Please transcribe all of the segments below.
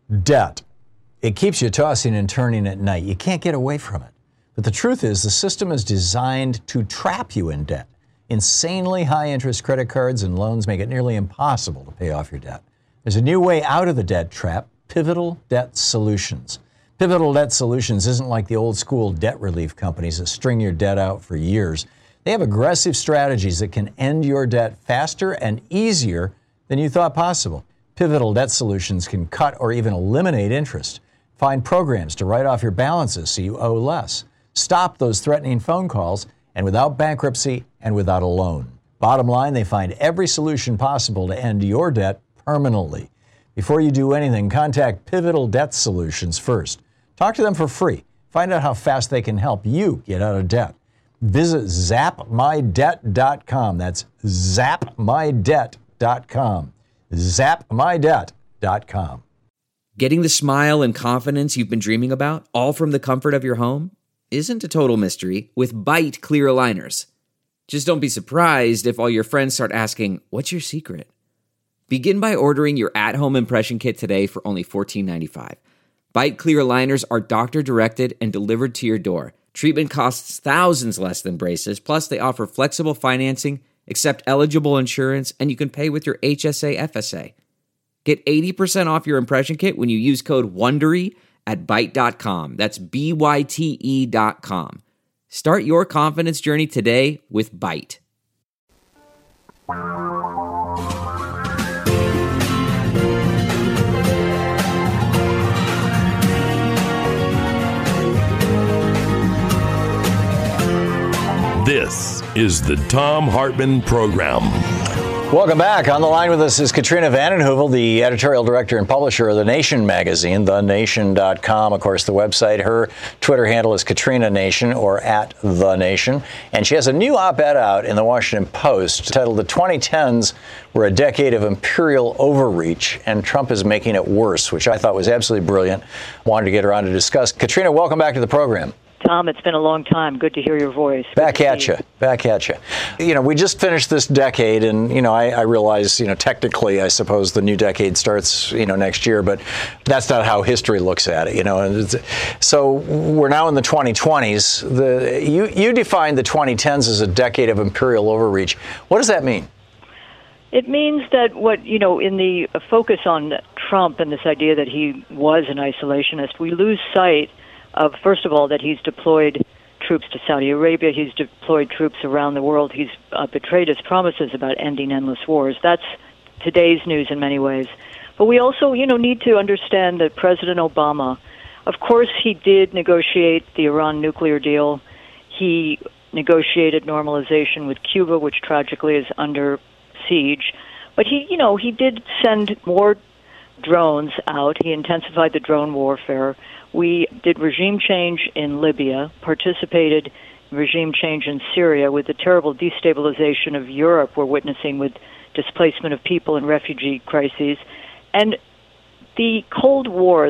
Debt. It keeps you tossing and turning at night. You can't get away from it. But the truth is, the system is designed to trap you in debt. Insanely high interest credit cards and loans make it nearly impossible to pay off your debt. There's a new way out of the debt trap: Pivotal Debt Solutions. Pivotal Debt Solutions isn't like the old school debt relief companies that string your debt out for years. They have aggressive strategies that can end your debt faster and easier than you thought possible. Pivotal Debt Solutions can cut or even eliminate interest. Find programs to write off your balances so you owe less. Stop those threatening phone calls, and without bankruptcy and without a loan. Bottom line, they find every solution possible to end your debt permanently. Before you do anything, contact Pivotal Debt Solutions first. Talk to them for free. Find out how fast they can help you get out of debt. Visit zapmydebt.com. That's zapmydebt.com. zapmydebt.com. Getting the smile and confidence you've been dreaming about, all from the comfort of your home, isn't a total mystery with Byte clear aligners. Just don't be surprised if all your friends start asking, "What's your secret?" Begin by ordering your at-home impression kit today for only $14.95. Byte clear aligners are doctor-directed and delivered to your door. Treatment costs thousands less than braces, plus they offer flexible financing, accept eligible insurance, and you can pay with your HSA FSA. Get 80% off your impression kit when you use code WONDERY at Byte.com. That's BYTE.com. Start your confidence journey today with Byte. This is the Thom Hartmann Program. Welcome back. On the line with us is Katrina vanden Heuvel, the editorial director and publisher of The Nation magazine, thenation.com. Of course, the website. Her Twitter handle is Katrina Nation or @TheNation. And she has a new op-ed out in the Washington Post titled "The 2010s Were a Decade of Imperial Overreach, and Trump is Making It Worse," which I thought was absolutely brilliant. Wanted to get her on to discuss. Katrina, welcome back to the program. Tom, it's been a long time. Good to hear your voice. Back at you. You know, we just finished this decade, and, you know, I realize, you know, technically, I suppose the new decade starts, you know, next year, but that's not how history looks at it, you know. And so we're now in the 2020s. You defined the 2010s as a decade of imperial overreach. What does that mean? It means that in the focus on Trump and this idea that he was an isolationist, we lose sight of, first of all, that he's deployed troops to Saudi Arabia. He's deployed troops around the world. He's betrayed his promises about ending endless wars. That's today's news in many ways. But we also, need to understand that President Obama, of course, he did negotiate the Iran nuclear deal. He negotiated normalization with Cuba, which tragically is under siege. But he did send more drones out. He intensified the drone warfare. We did regime change in Libya, participated in regime change in Syria with the terrible destabilization of Europe we're witnessing with displacement of people and refugee crises. And the Cold War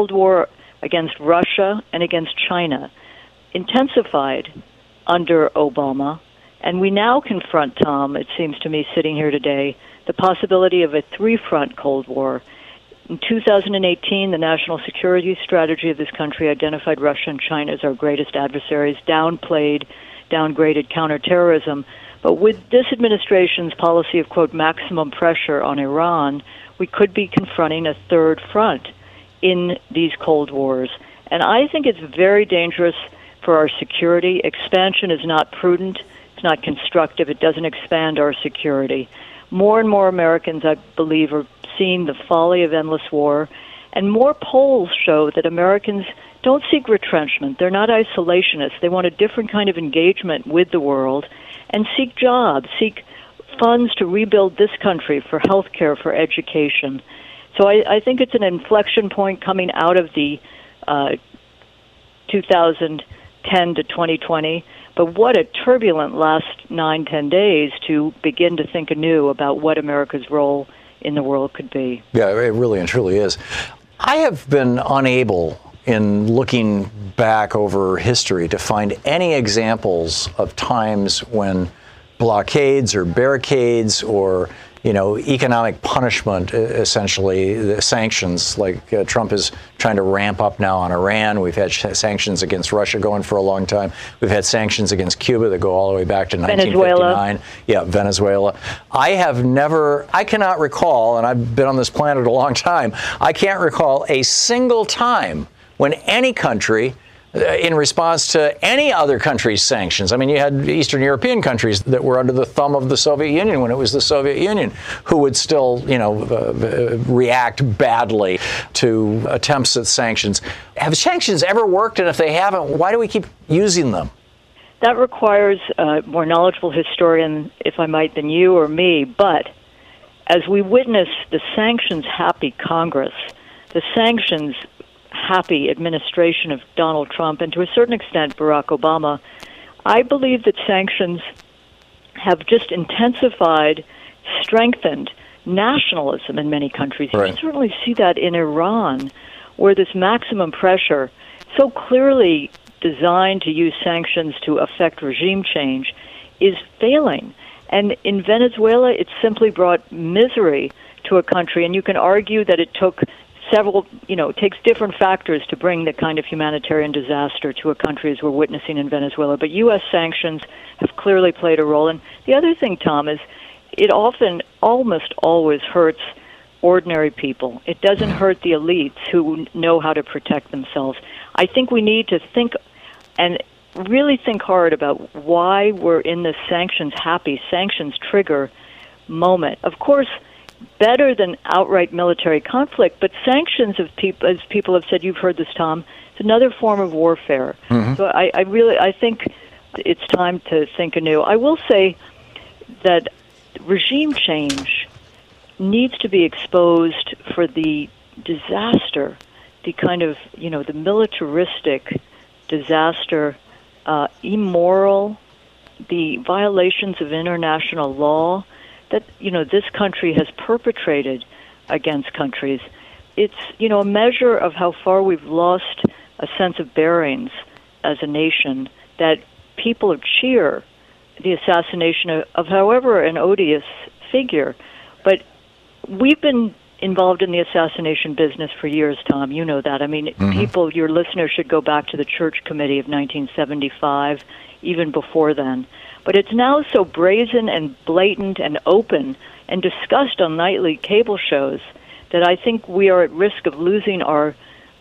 against Russia and against China intensified under Obama. And we now confront, Tom, it seems to me, sitting here today, the possibility of a three-front Cold War. In 2018, the national security strategy of this country identified Russia and China as our greatest adversaries, downgraded counterterrorism. But with this administration's policy of, quote, maximum pressure on Iran, we could be confronting a third front in these Cold Wars. And I think it's very dangerous for our security. Expansion is not prudent. It's not constructive. It doesn't expand our security. More and more Americans, I believe, are seeing the folly of endless war, and more polls show that Americans don't seek retrenchment. They're not isolationists. They want a different kind of engagement with the world and seek jobs, seek funds to rebuild this country for health care, for education. So I think it's an inflection point coming out of the 2010 to 2020. But what a turbulent last 9-10 days to begin to think anew about what America's role in the world could be. Yeah, it really and truly is. I have been unable, in looking back over history, to find any examples of times when blockades or barricades or economic punishment, essentially, the sanctions, like Trump is trying to ramp up now on Iran. We've had sanctions against Russia going for a long time. We've had sanctions against Cuba that go all the way back to 1959. Venezuela. I cannot recall, and I've been on this planet a long time, I can't recall a single time when any country, in response to any other country's sanctions. I mean, you had Eastern European countries that were under the thumb of the Soviet Union when it was the Soviet Union, who would still, react badly to attempts at sanctions. Have sanctions ever worked? And if they haven't, why do we keep using them? That requires a more knowledgeable historian, if I might, than you or me. But as we witness the sanctions-happy Congress, the sanctions-happy administration of Donald Trump, and to a certain extent Barack Obama, I believe that sanctions have just intensified, strengthened nationalism in many countries. Right. You certainly see that in Iran, where this maximum pressure, so clearly designed to use sanctions to affect regime change, is failing. And in Venezuela, it simply brought misery to a country, and you can argue that it took it takes different factors to bring the kind of humanitarian disaster to a country as we're witnessing in Venezuela. But U.S. sanctions have clearly played a role. And the other thing, Tom, is it often, almost always hurts ordinary people. It doesn't hurt the elites who know how to protect themselves. I think we need to think and really think hard about why we're in this sanctions-happy, sanctions-trigger moment. Of course, better than outright military conflict, but sanctions, as people have said, you've heard this, Tom, it's another form of warfare. Mm-hmm. So I think it's time to think anew. I will say that regime change needs to be exposed for the disaster, the kind of, the militaristic disaster, immoral, the violations of international law that, this country has perpetrated against countries. It's, a measure of how far we've lost a sense of bearings as a nation, that people cheer the assassination of however an odious figure. But we've been involved in the assassination business for years, Tom. You know that. I mean, people, your listeners should go back to the Church Committee of 1975, even before then. But it's now so brazen and blatant and open and discussed on nightly cable shows that I think we are at risk of losing our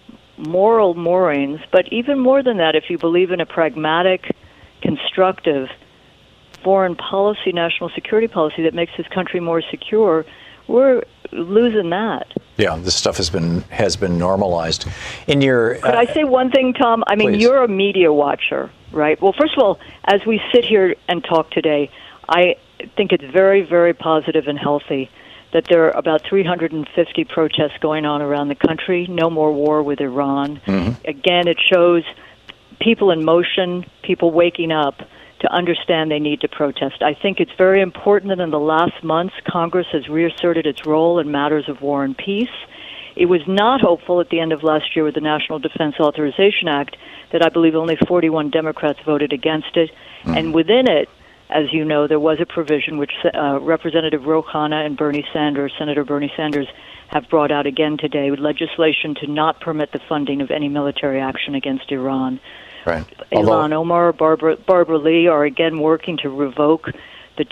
moral moorings. But even more than that, if you believe in a pragmatic, constructive foreign policy, national security policy that makes this country more secure, we're losing that. Yeah, this stuff has been normalized. In your, could I say one thing, Tom? I mean, please. You're a media watcher, right? Well, first of all, as we sit here and talk today, I think it's very, very positive and healthy that there are about 350 protests going on around the country. No more war with Iran. Mm-hmm. Again, it shows people in motion, people waking up to understand they need to protest. I think it's very important that in the last months, Congress has reasserted its role in matters of war and peace. It was not hopeful at the end of last year with the National Defense Authorization Act that I believe only 41 Democrats voted against it. Mm. And within it, as you know, there was a provision which Representative Ro Khanna and Senator Bernie Sanders, have brought out again today, with legislation to not permit the funding of any military action against Iran. Right. Ilhan Omar, Barbara Lee are again working to revoke the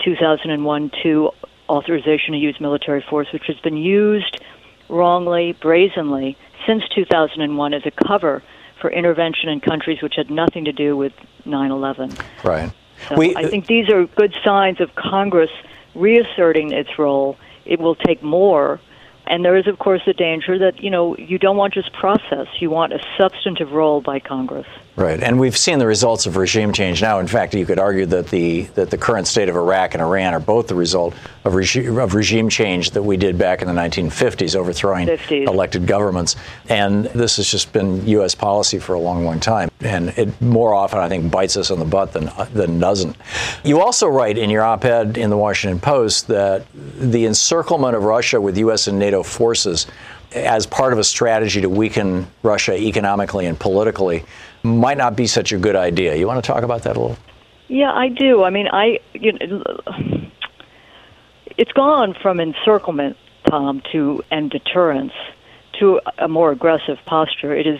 2001-2 authorization to use military force, which has been used wrongly, brazenly, since 2001 as a cover for intervention in countries which had nothing to do with 9/11. Right. So I think these are good signs of Congress reasserting its role. It will take more. And there is, of course, the danger that, you don't want just process. You want a substantive role by Congress. Right. And we've seen the results of regime change now. In fact, you could argue that the current state of Iraq and Iran are both the result of regime change that we did back in the 1950s, overthrowing elected governments. And this has just been U.S. policy for a long, long time. And it more often, I think, bites us on the butt than doesn't. You also write in your op-ed in the Washington Post that the encirclement of Russia with U.S. and NATO forces as part of a strategy to weaken Russia economically and politically might not be such a good idea. You want to talk about that a little? Yeah, I do. I mean, it's gone from encirclement, Tom, and deterrence to a more aggressive posture. It is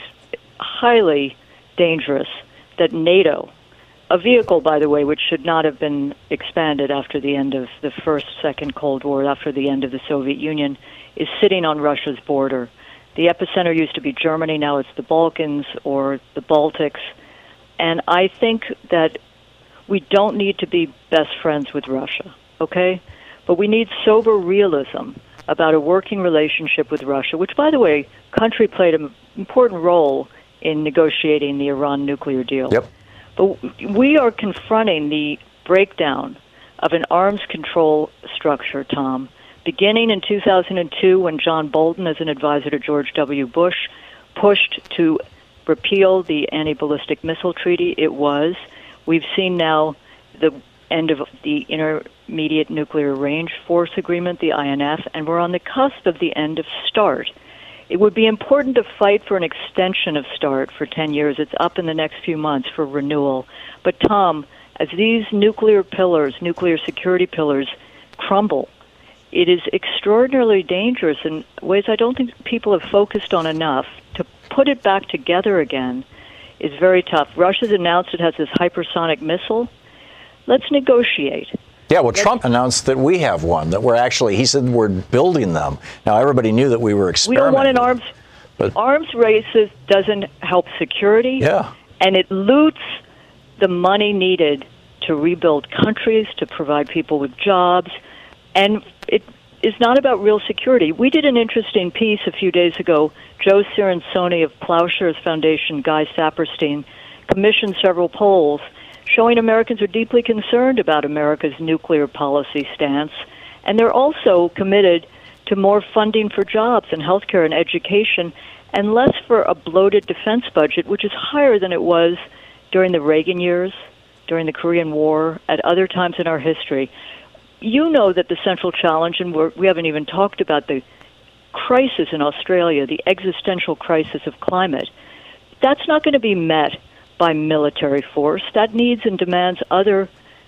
highly dangerous that NATO, a vehicle, by the way, which should not have been expanded after the end of the Second Cold War, after the end of the Soviet Union, is sitting on Russia's border. The epicenter used to be Germany, now it's the Balkans or the Baltics. And I think that we don't need to be best friends with Russia, okay? But we need sober realism about a working relationship with Russia, which, by the way, country played an important role in negotiating the Iran nuclear deal. Yep. But we are confronting the breakdown of an arms control structure, Tom, beginning in 2002 when John Bolton, as an advisor to George W. Bush, pushed to repeal the anti-ballistic missile treaty. It was. We've seen now the end of the Intermediate Nuclear Range Force Agreement, the INF, and we're on the cusp of the end of START. It would be important to fight for an extension of START for 10 years. It's up in the next few months for renewal. But, Tom, as these nuclear pillars, nuclear security pillars, crumble, it is extraordinarily dangerous in ways I don't think people have focused on enough. To put it back together again is very tough. Russia's announced it has this hypersonic missile. Let's negotiate. Yeah, well, Trump announced that we have one, that we're actually, he said we're building them. Now, everybody knew that we were experimenting. We don't want an arms race doesn't help security. Yeah. And it loots the money needed to rebuild countries, to provide people with jobs. And it is not about real security. We did an interesting piece a few days ago. Joe Cirinsoni of Plowshares Foundation, Guy Saperstein, commissioned several polls showing Americans are deeply concerned about America's nuclear policy stance. And they're also committed to more funding for jobs and healthcare and education and less for a bloated defense budget, which is higher than it was during the Reagan years, during the Korean War, at other times in our history. You know that the central challenge, and we haven't even talked about the crisis in Australia, the existential crisis of climate, that's not going to be met by military force. That needs and demands other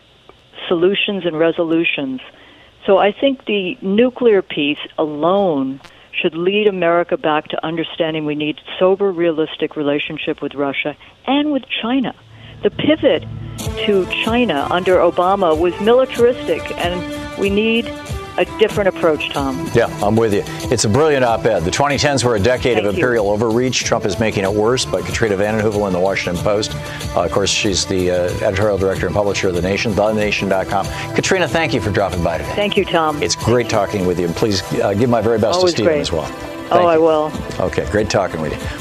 solutions and resolutions. So I think the nuclear piece alone should lead America back to understanding we need sober, realistic relationship with Russia and with China. The pivot to China under Obama was militaristic, and we need a different approach, Tom. Yeah, I'm with you. It's a brilliant op-ed. The 2010s were a decade of imperial overreach. Trump is making it worse, by Katrina vanden Heuvel in the Washington Post. Of course, she's the editorial director and publisher of The Nation, thenation.com. Katrina, thank you for dropping by today. Thank you, Tom. It's great talking with you, and please give my very best to Stephen as well. I will. Okay, great talking with you.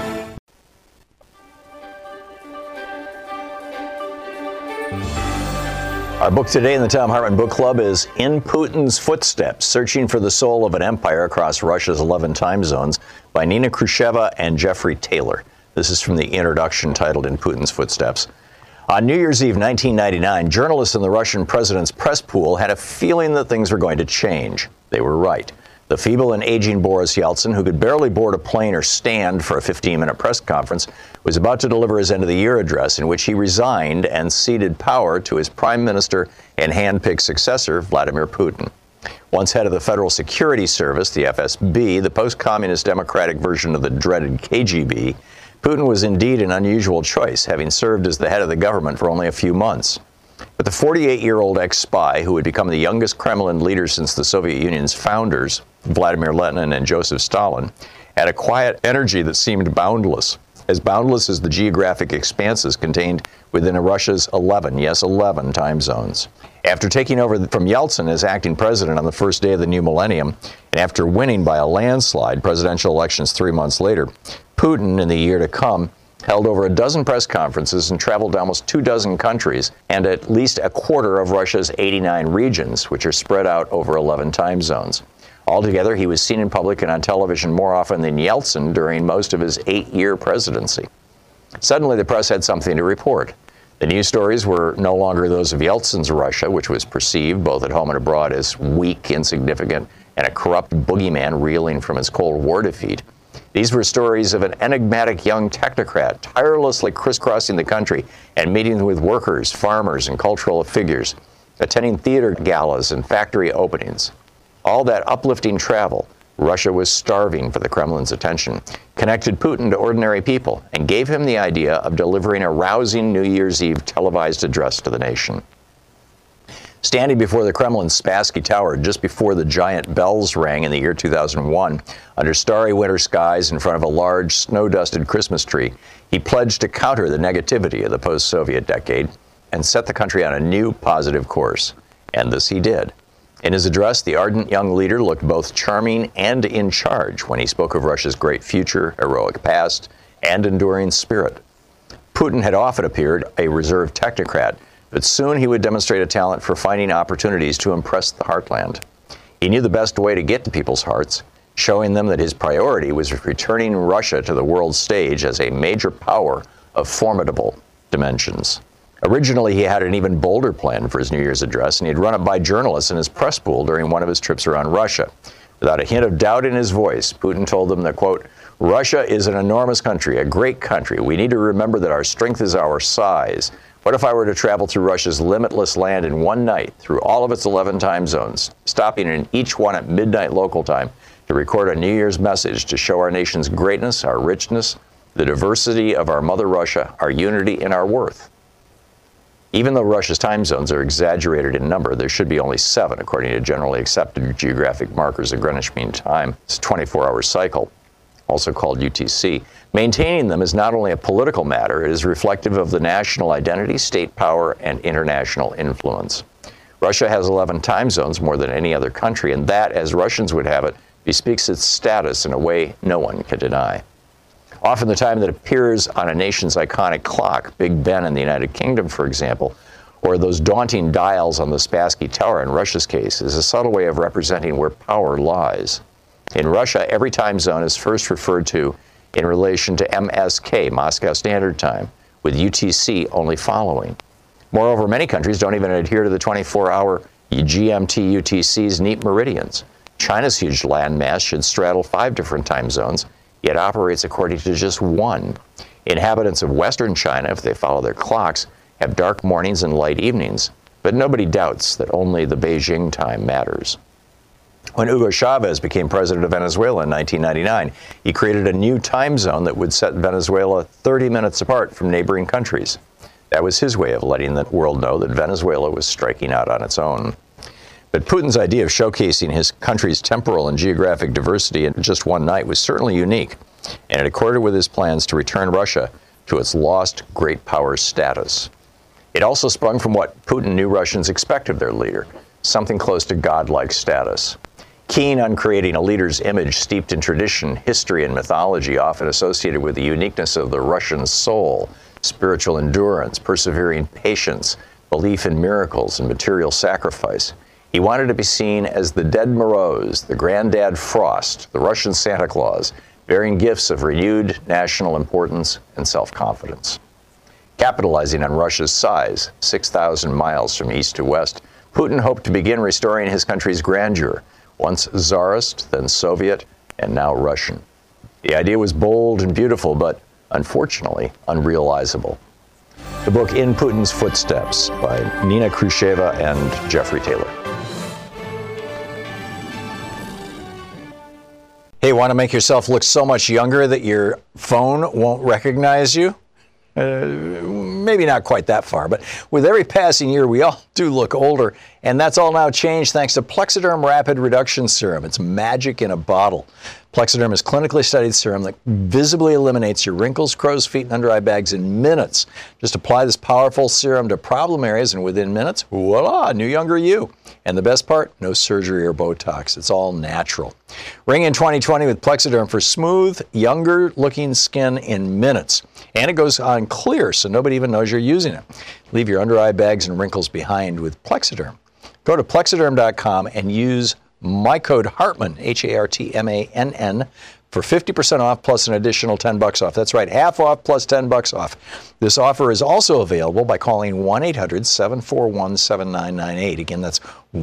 Our book today in the Thom Hartmann Book Club is In Putin's Footsteps, Searching for the Soul of an Empire Across Russia's 11 Time Zones by Nina Khrushcheva and Jeffrey Taylor. This is from the introduction titled In Putin's Footsteps. On New Year's Eve 1999, journalists in the Russian president's press pool had a feeling that things were going to change. They were right. The feeble and aging Boris Yeltsin, who could barely board a plane or stand for a 15-minute press conference, was about to deliver his end-of-the-year address in which he resigned and ceded power to his prime minister and hand-picked successor, Vladimir Putin. Once head of the Federal Security Service, the FSB, the post-communist democratic version of the dreaded KGB, Putin was indeed an unusual choice, having served as the head of the government for only a few months. But the 48-year-old ex-spy, who had become the youngest Kremlin leader since the Soviet Union's founders, Vladimir Lenin and Joseph Stalin, had a quiet energy that seemed boundless as the geographic expanses contained within Russia's 11 time zones. After taking over from Yeltsin as acting president on the first day of the new millennium, and after winning by a landslide presidential elections 3 months later, Putin, in the year to come, held over a dozen press conferences and traveled to almost 24 countries and at least a quarter of Russia's 89 regions, which are spread out over 11 time zones. Altogether, he was seen in public and on television more often than Yeltsin during most of his 8-year presidency. Suddenly, the press had something to report. The news stories were no longer those of Yeltsin's Russia, which was perceived, both at home and abroad, as weak, insignificant, and a corrupt boogeyman reeling from his Cold War defeat. These were stories of an enigmatic young technocrat tirelessly crisscrossing the country and meeting with workers, farmers, and cultural figures, attending theater galas and factory openings. All that uplifting travel, Russia was starving for the Kremlin's attention, connected Putin to ordinary people, and gave him the idea of delivering a rousing New Year's Eve televised address to the nation. Standing before the Kremlin's Spassky Tower just before the giant bells rang in the year 2001, under starry winter skies in front of a large snow-dusted Christmas tree, he pledged to counter the negativity of the post-Soviet decade and set the country on a new positive course. And this he did. In his address, the ardent young leader looked both charming and in charge when he spoke of Russia's great future, heroic past, and enduring spirit. Putin had often appeared a reserved technocrat, but soon he would demonstrate a talent for finding opportunities to impress the heartland. He knew the best way to get to people's hearts, showing them that his priority was returning Russia to the world stage as a major power of formidable dimensions. Originally, he had an even bolder plan for his New Year's address, and he'd run it by journalists in his press pool during one of his trips around Russia. Without a hint of doubt in his voice, Putin told them that, quote, "Russia is an enormous country, a great country. We need to remember that our strength is our size. What if I were to travel through Russia's limitless land in one night, through all of its 11 time zones, stopping in each one at midnight local time to record a New Year's message to show our nation's greatness, our richness, the diversity of our mother Russia, our unity, and our worth?" Even though Russia's time zones are exaggerated in number, there should be only 7, according to generally accepted geographic markers of Greenwich Mean Time. It's a 24-hour cycle, also called UTC. Maintaining them is not only a political matter, it is reflective of the national identity, state power, and international influence. Russia has 11 time zones, more than any other country, and that, as Russians would have it, bespeaks its status in a way no one can deny. Often the time that appears on a nation's iconic clock, Big Ben in the United Kingdom, for example, or those daunting dials on the Spassky Tower in Russia's case, is a subtle way of representing where power lies. In Russia, every time zone is first referred to in relation to MSK, Moscow Standard Time, with UTC only following. Moreover, many countries don't even adhere to the 24-hour GMT UTC's neat meridians. China's huge landmass should straddle 5 different time zones, yet operates according to just one. Inhabitants of Western China, if they follow their clocks, have dark mornings and light evenings, but nobody doubts that only the Beijing time matters. When Hugo Chavez became president of Venezuela in 1999, he created a new time zone that would set Venezuela 30 minutes apart from neighboring countries. That was his way of letting the world know that Venezuela was striking out on its own. But Putin's idea of showcasing his country's temporal and geographic diversity in just one night was certainly unique, and it accorded with his plans to return Russia to its lost great power status. It also sprung from what Putin knew Russians expect of their leader, something close to godlike status. Keen on creating a leader's image steeped in tradition, history, and mythology, often associated with the uniqueness of the Russian soul, spiritual endurance, persevering patience, belief in miracles, and material sacrifice, he wanted to be seen as the dead Moroz, the granddad Frost, the Russian Santa Claus, bearing gifts of renewed national importance and self-confidence. Capitalizing on Russia's size, 6,000 miles from east to west, Putin hoped to begin restoring his country's grandeur, once Tsarist, then Soviet, and now Russian. The idea was bold and beautiful, but unfortunately unrealizable. The book In Putin's Footsteps by Nina Khrushcheva and Jeffrey Taylor. Hey, want to make yourself look so much younger that your phone won't recognize you? Maybe not quite that far, but with every passing year, we all do look older, and that's all now changed thanks to Plexiderm Rapid Reduction Serum. It's magic in a bottle. Plexiderm is clinically studied serum that visibly eliminates your wrinkles, crow's feet, and under-eye bags in minutes. Just apply this powerful serum to problem areas, and within minutes, voila, new younger you. And the best part, no surgery or Botox. It's all natural. Ring in 2020 with Plexiderm for smooth, younger-looking skin in minutes. And it goes on clear, so nobody even knows you're using it. Leave your under-eye bags and wrinkles behind with Plexiderm. Go to Plexiderm.com and use my code Hartmann, Hartmann, for 50% off plus an additional $10 off. That's right, half off plus $10 off. This offer is also available by calling 1-800-741-7998. Again, that's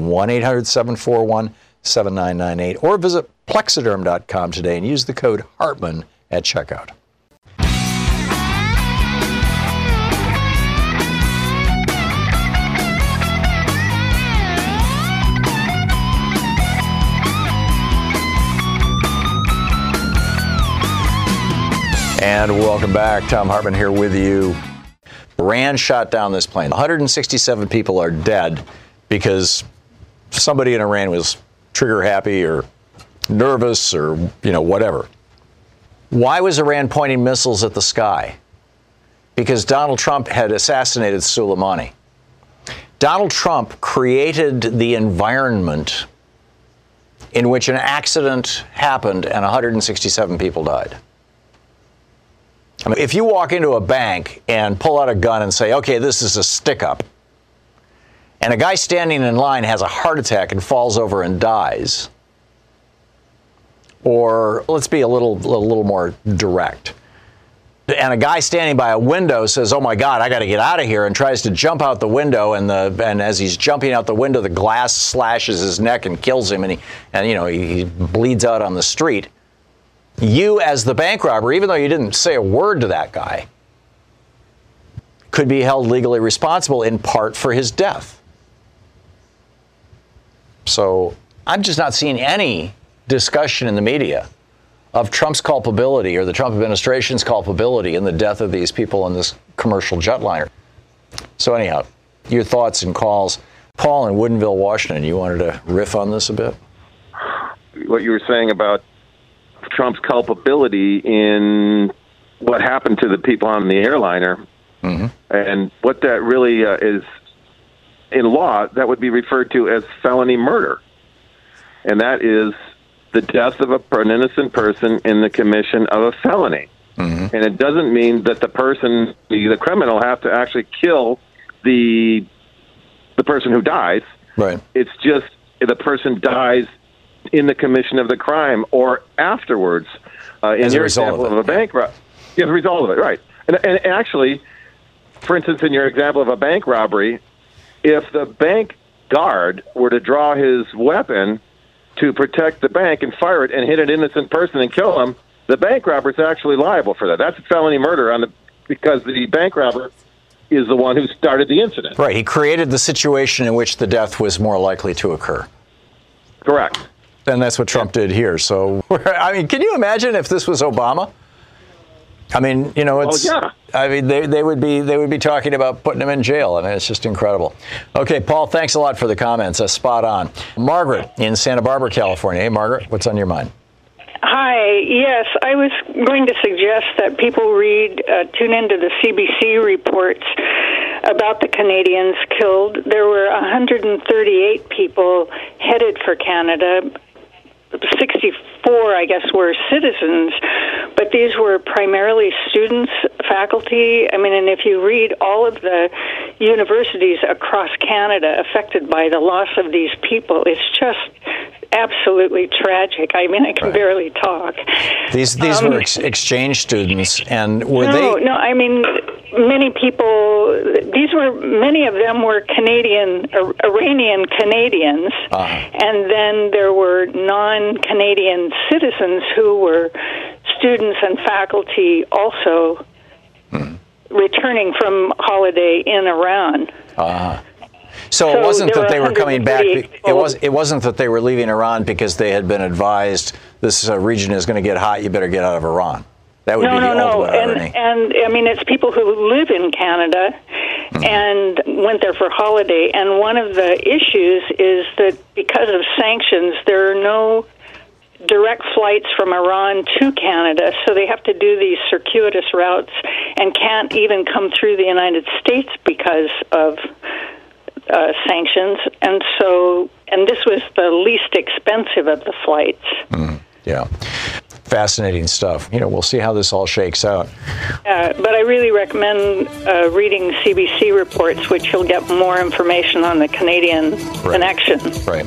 1-800-741-7998. Or visit Plexiderm.com today and use the code Hartmann at checkout. And welcome back. Thom Hartmann here with you. Iran shot down this plane. 167 people are dead because somebody in Iran was trigger happy or nervous or, whatever. Why was Iran pointing missiles at the sky? Because Donald Trump had assassinated Soleimani. Donald Trump created the environment in which an accident happened and 167 people died. I mean, if you walk into a bank and pull out a gun and say, okay, this is a stick-up, and a guy standing in line has a heart attack and falls over and dies, or let's be a little more direct, and a guy standing by a window says, oh my God, I got to get out of here, and tries to jump out the window, and as he's jumping out the window, the glass slashes his neck and kills him, and he bleeds out on the street. You, as the bank robber, even though you didn't say a word to that guy, could be held legally responsible in part for his death. So I'm just not seeing any discussion in the media of Trump's culpability or the Trump administration's culpability in the death of these people on this commercial jetliner. So anyhow, your thoughts and calls. Paul in Woodinville, Washington, you wanted to riff on this a bit? What you were saying about Trump's culpability in what happened to the people on the airliner, and what that really is, in law, that would be referred to as felony murder. And that is the death of an innocent person in the commission of a felony. And it doesn't mean that the person, the criminal, have to actually kill the person who dies. Right. It's just the person dies in the commission of the crime or afterwards. In your example of a bank robbery. As a result of it, right. And actually, for instance, in your example of a bank robbery, if the bank guard were to draw his weapon to protect the bank and fire it and hit an innocent person and kill him, the bank robber is actually liable for that. That's a felony murder because the bank robber is the one who started the incident. Right. He created the situation in which the death was more likely to occur. Correct. And that's what Trump did here. So, I mean, can you imagine if this was Obama? I mean, it's. Oh, yeah. I mean, they would be talking about putting him in jail. I mean, it's just incredible. Okay, Paul, thanks a lot for the comments. Spot on. Margaret in Santa Barbara, California. Hey, Margaret, what's on your mind? Hi. Yes, I was going to suggest that people tune into the CBC reports about the Canadians killed. There were 138 people headed for Canada. 64, I guess, were citizens, but these were primarily students, faculty. I mean, and if you read all of the universities across Canada affected by the loss of these people, it's just absolutely tragic. I mean, I can barely talk. These were exchange students, and were they? No, I mean, many people. Many of them were Iranian Canadians, and then there were non-Canadian citizens who were students and faculty also returning from holiday in Iran. So it wasn't that they were coming back. It wasn't that they were leaving Iran because they had been advised this region is going to get hot. You better get out of Iran. That would be the ultimate irony. And I mean, it's people who live in Canada and went there for holiday. And one of the issues is that because of sanctions, there are no direct flights from Iran to Canada, so they have to do these circuitous routes and can't even come through the United States because of sanctions. And this was the least expensive of the flights. Yeah. Fascinating stuff. We'll see how this all shakes out. But I really recommend reading CBC reports, which you'll get more information on the Canadian connection. Right.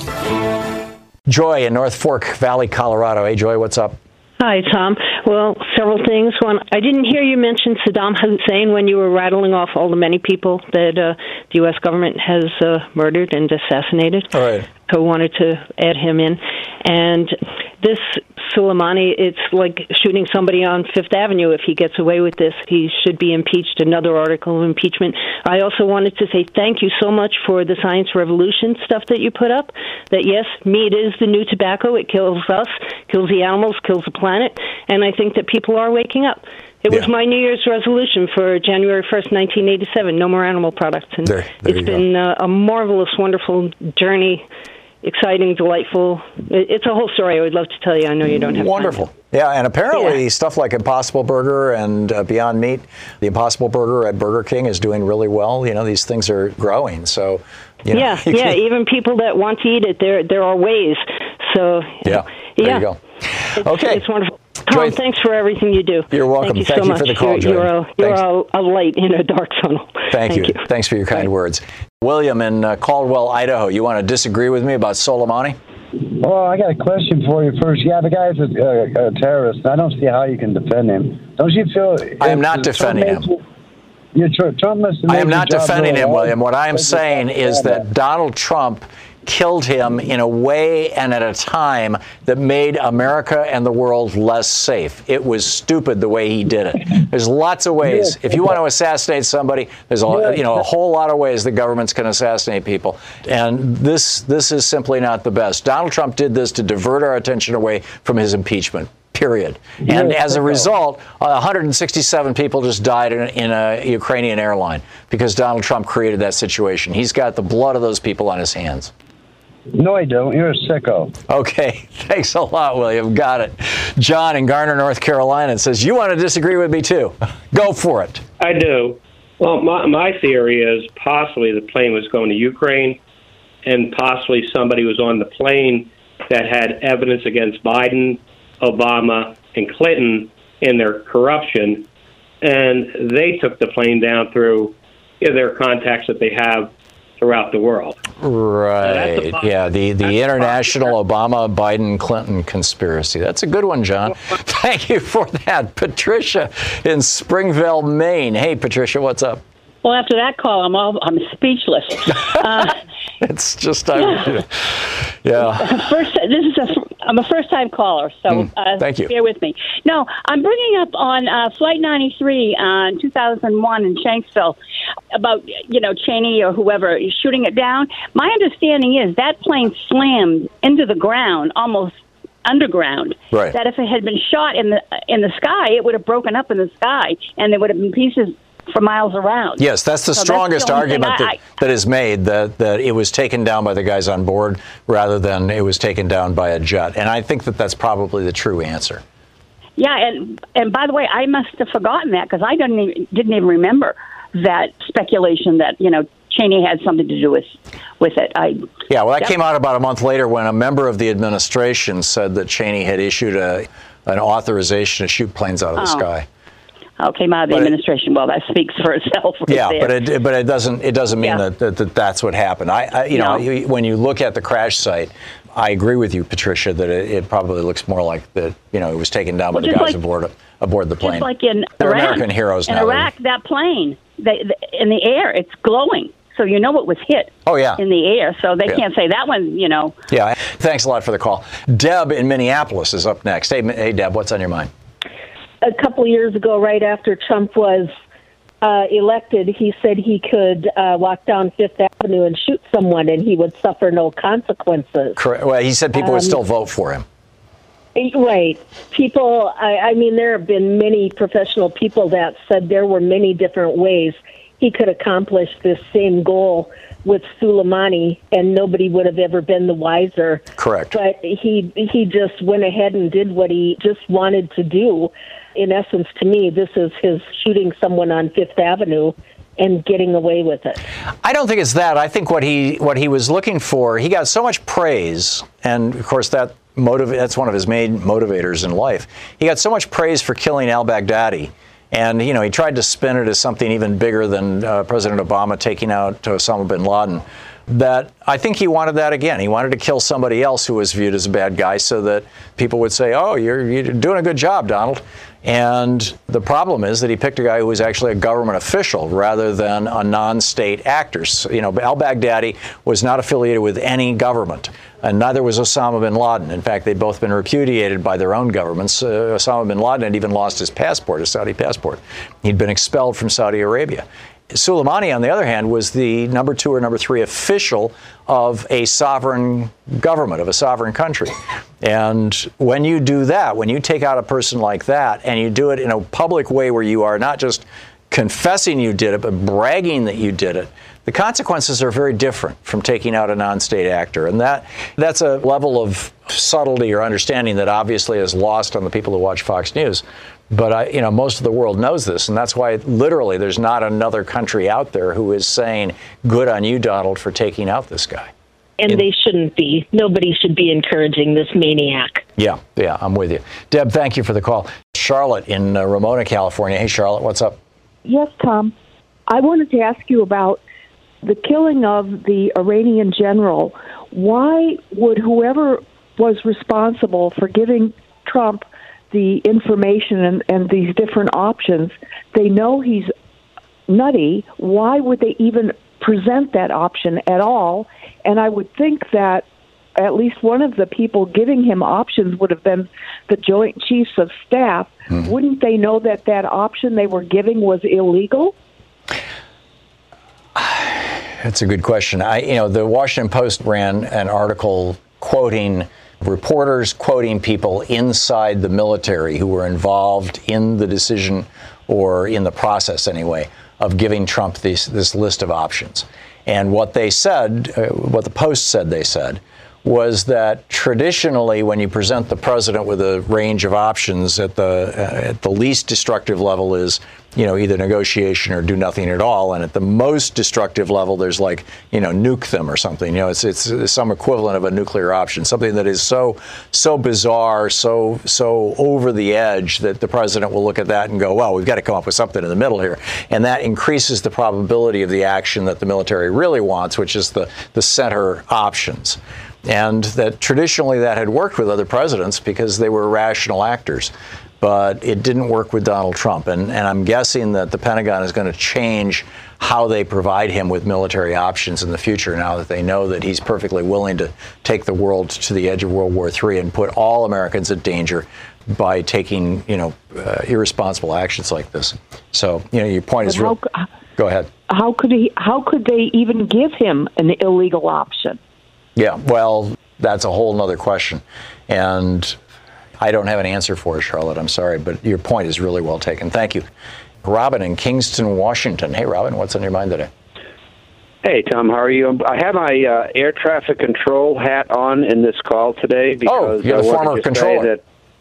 Joy in North Fork Valley, Colorado. Hey, Joy, what's up? Hi, Tom. Well, several things. One, I didn't hear you mention Saddam Hussein when you were rattling off all the many people that the U.S. government has murdered and assassinated. All right. So I wanted to add him in. And this Soleimani, it's like shooting somebody on Fifth Avenue. If he gets away with this, he should be impeached. Another article of impeachment. I also wanted to say thank you so much for the Science Revolution stuff that you put up. That, yes, meat is the new tobacco. It kills us, kills the animals, kills the planet. And I think that people are waking up. It was my New Year's resolution for January 1st, 1987, no more animal products. And it's been a marvelous, wonderful journey, exciting, delightful. It's a whole story I would love to tell you. I know you don't have Wonderful. time. Yeah, and apparently stuff like Impossible Burger and Beyond Meat, the Impossible Burger at Burger King is doing really well. You know, these things are growing. So, you know, even people that want to eat it, there are ways. So, there you go. It's wonderful. Tom, thanks for everything you do. You're welcome. Thank you so much. for the call, Joy. You're a light in a dark tunnel. Thank you. Thanks for your kind words. William in Caldwell, Idaho. You want to disagree with me about Soleimani? Well, I got a question for you first. Yeah, the guy's a terrorist. I don't see how you can defend him. Don't you feel... I am not defending him. I am not defending him, William. What I am saying is that Donald Trump killed him in a way and at a time that made America and the world less safe. It was stupid the way he did it. There's lots of ways. If you want to assassinate somebody, there's a whole lot of ways the governments can assassinate people. And this is simply not the best. Donald Trump did this to divert our attention away from his impeachment. Period. And as a result, 167 people just died in a Ukrainian airline because Donald Trump created that situation. He's got the blood of those people on his hands. No, I don't. You're a sicko. Okay. Thanks a lot, William. Got it. John in Garner, North Carolina says, you want to disagree with me, too. Go for it. I do. Well, my theory is possibly the plane was going to Ukraine, and possibly somebody was on the plane that had evidence against Biden, Obama, and Clinton in their corruption, and they took the plane down through their contacts that they have throughout the world. Right. Yeah, the international Obama, Biden, Clinton conspiracy. That's a good one, John. Thank you for that. Patricia in Springville, Maine. Hey, Patricia, what's up? Well, after that call, I'm speechless. It's just, yeah. I'm a first-time caller, so thank you. Bear with me. No, I'm bringing up on Flight 93 in 2001 in Shanksville about, Cheney or whoever shooting it down. My understanding is that plane slammed into the ground, almost underground. Right. That if it had been shot in the sky, it would have broken up in the sky, and there would have been pieces for miles around. Yes, that's the strongest argument that is made, that it was taken down by the guys on board rather than it was taken down by a jet. And I think that that's probably the true answer. Yeah, and by the way, I must have forgotten that because I didn't even remember that speculation that, Cheney had something to do with it. That came out about a month later when a member of the administration said that Cheney had issued an authorization to shoot planes out of the sky. Came out of the administration. Well, that speaks for itself. But it doesn't mean that that's what happened. When you look at the crash site, I agree with you, Patricia, that it probably looks more like that. It was taken down by the guys aboard the plane. Just like in They're Iraq, American heroes now. In Iraq, that plane, in the air, it's glowing. So it was hit in the air. So they can't say that one, Yeah. Thanks a lot for the call. Deb in Minneapolis is up next. Hey, Deb, what's on your mind? A couple of years ago, right after Trump was elected, he said he could walk down Fifth Avenue and shoot someone and he would suffer no consequences. Correct. Well, he said people would still vote for him. Right. People, I mean, there have been many professional people that said there were many different ways he could accomplish this same goal with Soleimani, and nobody would have ever been the wiser. Correct. But he just went ahead and did what he just wanted to do. In essence, to me, this is his shooting someone on Fifth Avenue and getting away with it. I don't think it's that. I think what he was looking for, he got so much praise, and of course that's one of his main motivators in life. He got so much praise for killing al-Baghdadi. And, he tried to spin it as something even bigger than President Obama taking out Osama bin Laden, that I think he wanted that again. He wanted to kill somebody else who was viewed as a bad guy so that people would say, oh, you're doing a good job, Donald. And the problem is that he picked a guy who was actually a government official rather than a non-state actor. So, al-Baghdadi was not affiliated with any government, and neither was Osama bin Laden. In fact, they'd both been repudiated by their own governments. Osama bin Laden had even lost his passport, his Saudi passport. He'd been expelled from Saudi Arabia. Soleimani, on the other hand, was the number 2 or number 3 official of a sovereign government, of a sovereign country. And when you do that, when you take out a person like that and you do it in a public way where you are not just confessing you did it, but bragging that you did it, the consequences are very different from taking out a non-state actor. And that's a level of subtlety or understanding that obviously is lost on the people who watch Fox News. But most of the world knows this, and that's why literally there's not another country out there who is saying, good on you, Donald, for taking out this guy. And they shouldn't be. Nobody should be encouraging this maniac. Yeah, I'm with you. Deb, thank you for the call. Charlotte in Ramona, California. Hey, Charlotte, what's up? Yes, Tom. I wanted to ask you about the killing of the Iranian general. Why would whoever was responsible for giving Trump the information and these different options, they know he's nutty. Why would they even present that option at all? And I would think that at least one of the people giving him options would have been the Joint Chiefs of Staff. Wouldn't they know that that option they were giving was illegal? That's a good question. The Washington Post ran an article quoting reporters, quoting people inside the military who were involved in the decision, or in the process anyway, of giving Trump this list of options. And what they said, what the Post said they said, was that traditionally when you present the president with a range of options at the least destructive level is, either negotiation or do nothing at all. And at the most destructive level, there's nuke them or something. It's some equivalent of a nuclear option, something that is so bizarre, so over the edge that the president will look at that and go, well, we've got to come up with something in the middle here. And that increases the probability of the action that the military really wants, which is the center options. And that traditionally that had worked with other presidents because they were rational actors. But it didn't work with Donald Trump. And I'm guessing that the Pentagon is going to change how they provide him with military options in the future now that they know that he's perfectly willing to take the world to the edge of World War III and put all Americans at danger by taking, irresponsible actions like this. So, your point is real. Go ahead. How could they even give him an illegal option? Yeah, well, that's a whole nother question. And I don't have an answer for it, Charlotte. I'm sorry, but your point is really well taken. Thank you. Robin in Kingston, Washington. Hey, Robin, what's on your mind today? Hey, Tom, how are you? I have my air traffic control hat on in this call today because you're the former controller.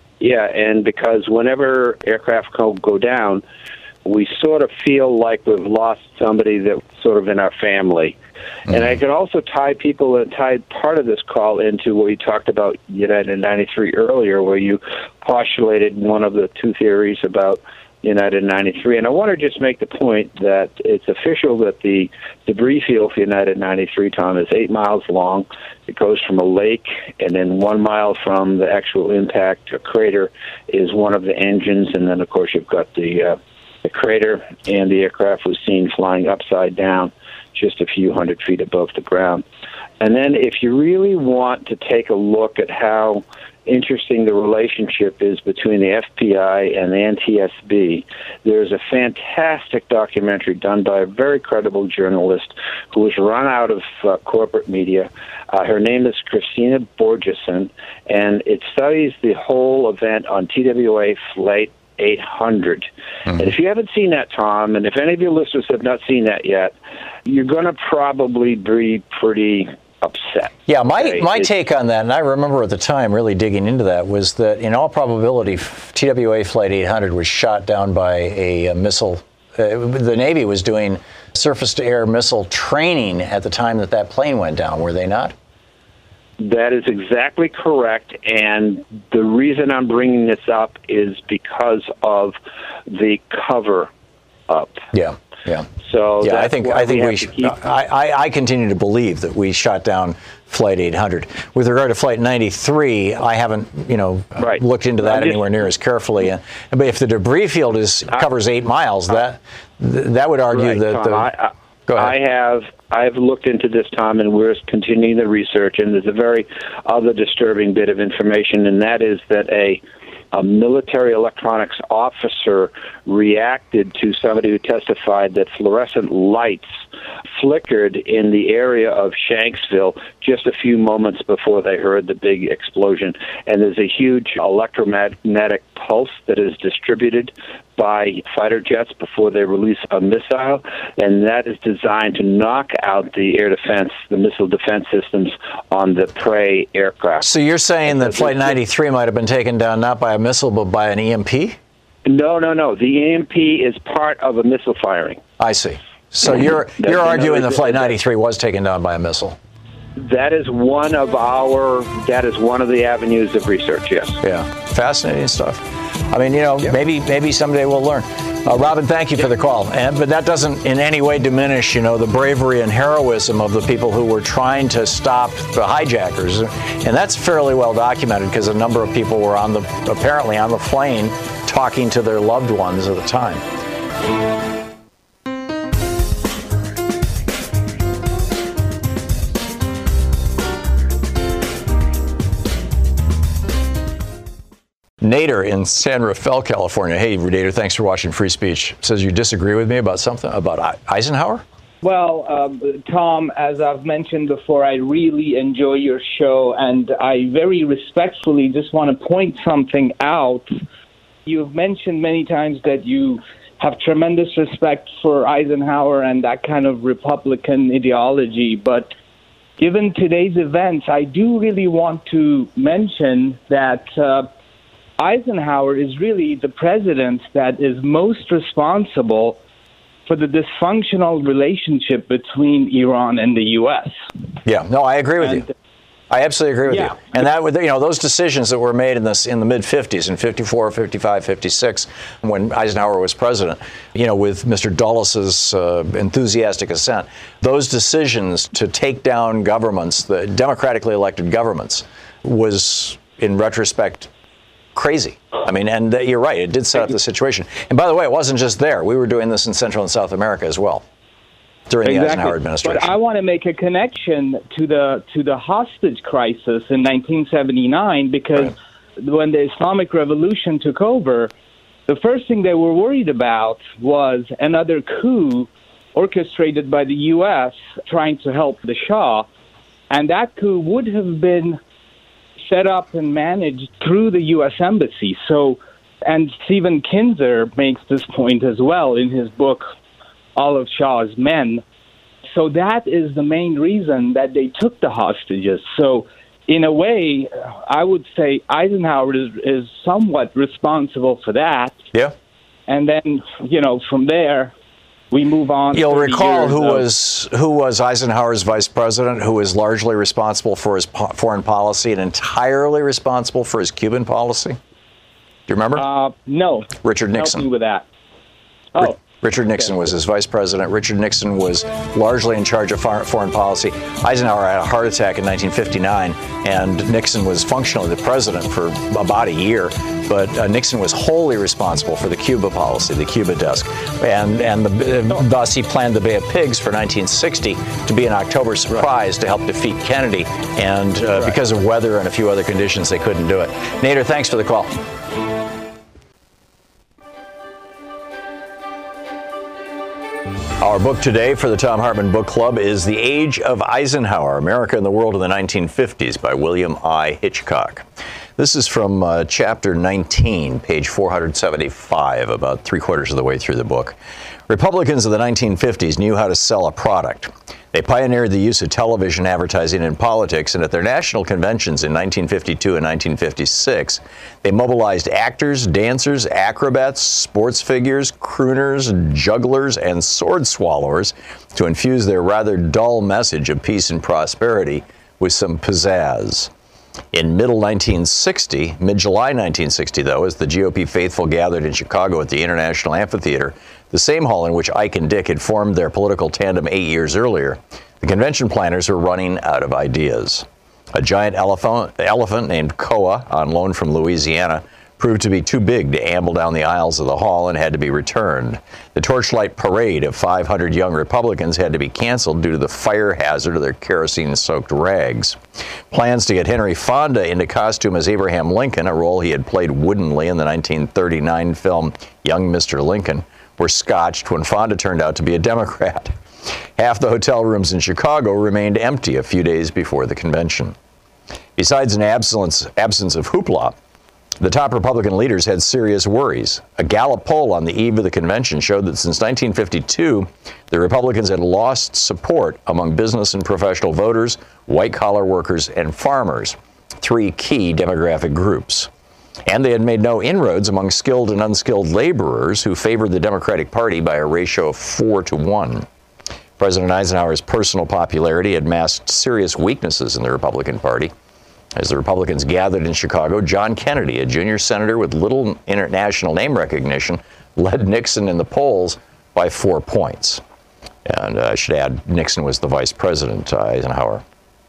And because whenever aircraft go down, we sort of feel like we've lost somebody that's sort of in our family. Mm-hmm. And I can also tie part of this call into what you talked about United 93 earlier, where you postulated one of the two theories about United 93. And I want to just make the point that it's official that the debris field for United 93, Tom, is 8 miles long. It goes from a lake, and then 1 mile from the actual impact, a crater, is one of the engines. And then, of course, you've got the crater, and the aircraft was seen flying upside down just a few hundred feet above the ground. And then if you really want to take a look at how interesting the relationship is between the FBI and the NTSB, there's a fantastic documentary done by a very credible journalist who was run out of corporate media. Her name is Christina Borgeson, and it studies the whole event on TWA Flight 800. Mm-hmm. And if you haven't seen that, Tom, and if any of your listeners have not seen that yet, you're going to probably be pretty upset. Yeah, my take on that, and I remember at the time really digging into that, was that in all probability TWA Flight 800 was shot down by a missile. The Navy was doing surface-to-air missile training at the time that plane went down, were they not? That is exactly correct, and the reason I'm bringing this up is because of the cover-up. Yeah. Yeah. So yeah, that's I think why I continue to believe that we shot down Flight 800. With regard to Flight 93, I haven't, looked into that anywhere near as carefully. But if the debris field covers 8 miles, that would argue that Tom, Go ahead. I've looked into this, Tom, and we're continuing the research. And there's a very other disturbing bit of information, and that is that a military electronics officer reacted to somebody who testified that fluorescent lights flickered in the area of Shanksville just a few moments before they heard the big explosion. And there's a huge electromagnetic pulse that is distributed by fighter jets before they release a missile, and that is designed to knock out the air defense, the missile defense systems on the prey aircraft. So you're saying that Flight 93 might have been taken down not by a missile but by an EMP? No. The EMP is part of a missile firing. I see. So you're arguing that Flight 93 was taken down by a missile? That is one of the avenues of research, yes. Yeah, fascinating stuff. I mean, maybe someday we'll learn. Robin, thank you for the call. But that doesn't in any way diminish, the bravery and heroism of the people who were trying to stop the hijackers. And that's fairly well documented because a number of people were apparently on the plane talking to their loved ones at the time. Nader in San Rafael, California. Hey, Nader, thanks for watching Free Speech. Says you disagree with me about something, about Eisenhower? Well, Tom, as I've mentioned before, I really enjoy your show, and I very respectfully just want to point something out. You've mentioned many times that you have tremendous respect for Eisenhower and that kind of Republican ideology, but given today's events, I do really want to mention that Eisenhower is really the president that is most responsible for the dysfunctional relationship between Iran and the U.S. Yeah, no, I agree with you. I absolutely agree with you. And that, those decisions that were made in the mid-50s, in 54, 55, 56, when Eisenhower was president, with Mr. Dulles' enthusiastic assent, those decisions to take down governments, the democratically elected governments, was, in retrospect, crazy. I mean, and you're right, it did set up the situation. And by the way, it wasn't just there. We were doing this in Central and South America as well during the Eisenhower administration. But I want to make a connection to the hostage crisis in 1979 because when the Islamic Revolution took over, the first thing they were worried about was another coup orchestrated by the U.S. trying to help the Shah. And that coup would have been set up and managed through the U.S. Embassy. So, and Stephen Kinzer makes this point as well in his book, All of Shah's Men. So that is the main reason that they took the hostages. So in a way, I would say Eisenhower is somewhat responsible for that. Yeah. And then, from there, we move on. You'll recall who was Eisenhower's vice president, who was largely responsible for his foreign policy and entirely responsible for his Cuban policy? Do you remember? No. Richard Nixon. Help me with that. Oh. Richard Nixon was his vice president. Richard Nixon was largely in charge of foreign policy. Eisenhower had a heart attack in 1959, and Nixon was functionally the president for about a year. But Nixon was wholly responsible for the Cuba policy, the Cuba desk. And thus he planned the Bay of Pigs for 1960 to be an October surprise to help defeat Kennedy. And because of weather and a few other conditions, they couldn't do it. Nader, thanks for the call. Our book today for the Thom Hartmann Book Club is The Age of Eisenhower, America and the World in the 1950s by William I. Hitchcock. This is from chapter 19, page 475, about 3/4 of the way through the book. Republicans of the 1950s knew how to sell a product. They pioneered the use of television advertising in politics, and at their national conventions in 1952 and 1956, they mobilized actors, dancers, acrobats, sports figures, crooners, jugglers, and sword swallowers to infuse their rather dull message of peace and prosperity with some pizzazz. In mid-July 1960, though, as the GOP faithful gathered in Chicago at the International Amphitheater, the same hall in which Ike and Dick had formed their political tandem 8 years earlier, the convention planners were running out of ideas. A giant elephant named Koa, on loan from Louisiana, proved to be too big to amble down the aisles of the hall and had to be returned. The torchlight parade of 500 young Republicans had to be canceled due to the fire hazard of their kerosene-soaked rags. Plans to get Henry Fonda into costume as Abraham Lincoln, a role he had played woodenly in the 1939 film Young Mr. Lincoln, were scotched when Fonda turned out to be a Democrat. Half the hotel rooms in Chicago remained empty a few days before the convention. Besides an absence of hoopla, the top Republican leaders had serious worries. A Gallup poll on the eve of the convention showed that since 1952, the Republicans had lost support among business and professional voters, white-collar workers, and farmers, three key demographic groups. And they had made no inroads among skilled and unskilled laborers who favored the Democratic Party by a ratio of 4-1. President Eisenhower's personal popularity had masked serious weaknesses in the Republican Party. As the Republicans gathered in Chicago, John Kennedy, a junior senator with little international name recognition, led Nixon in the polls by 4 points. And I should add, Nixon was the vice president, Eisenhower.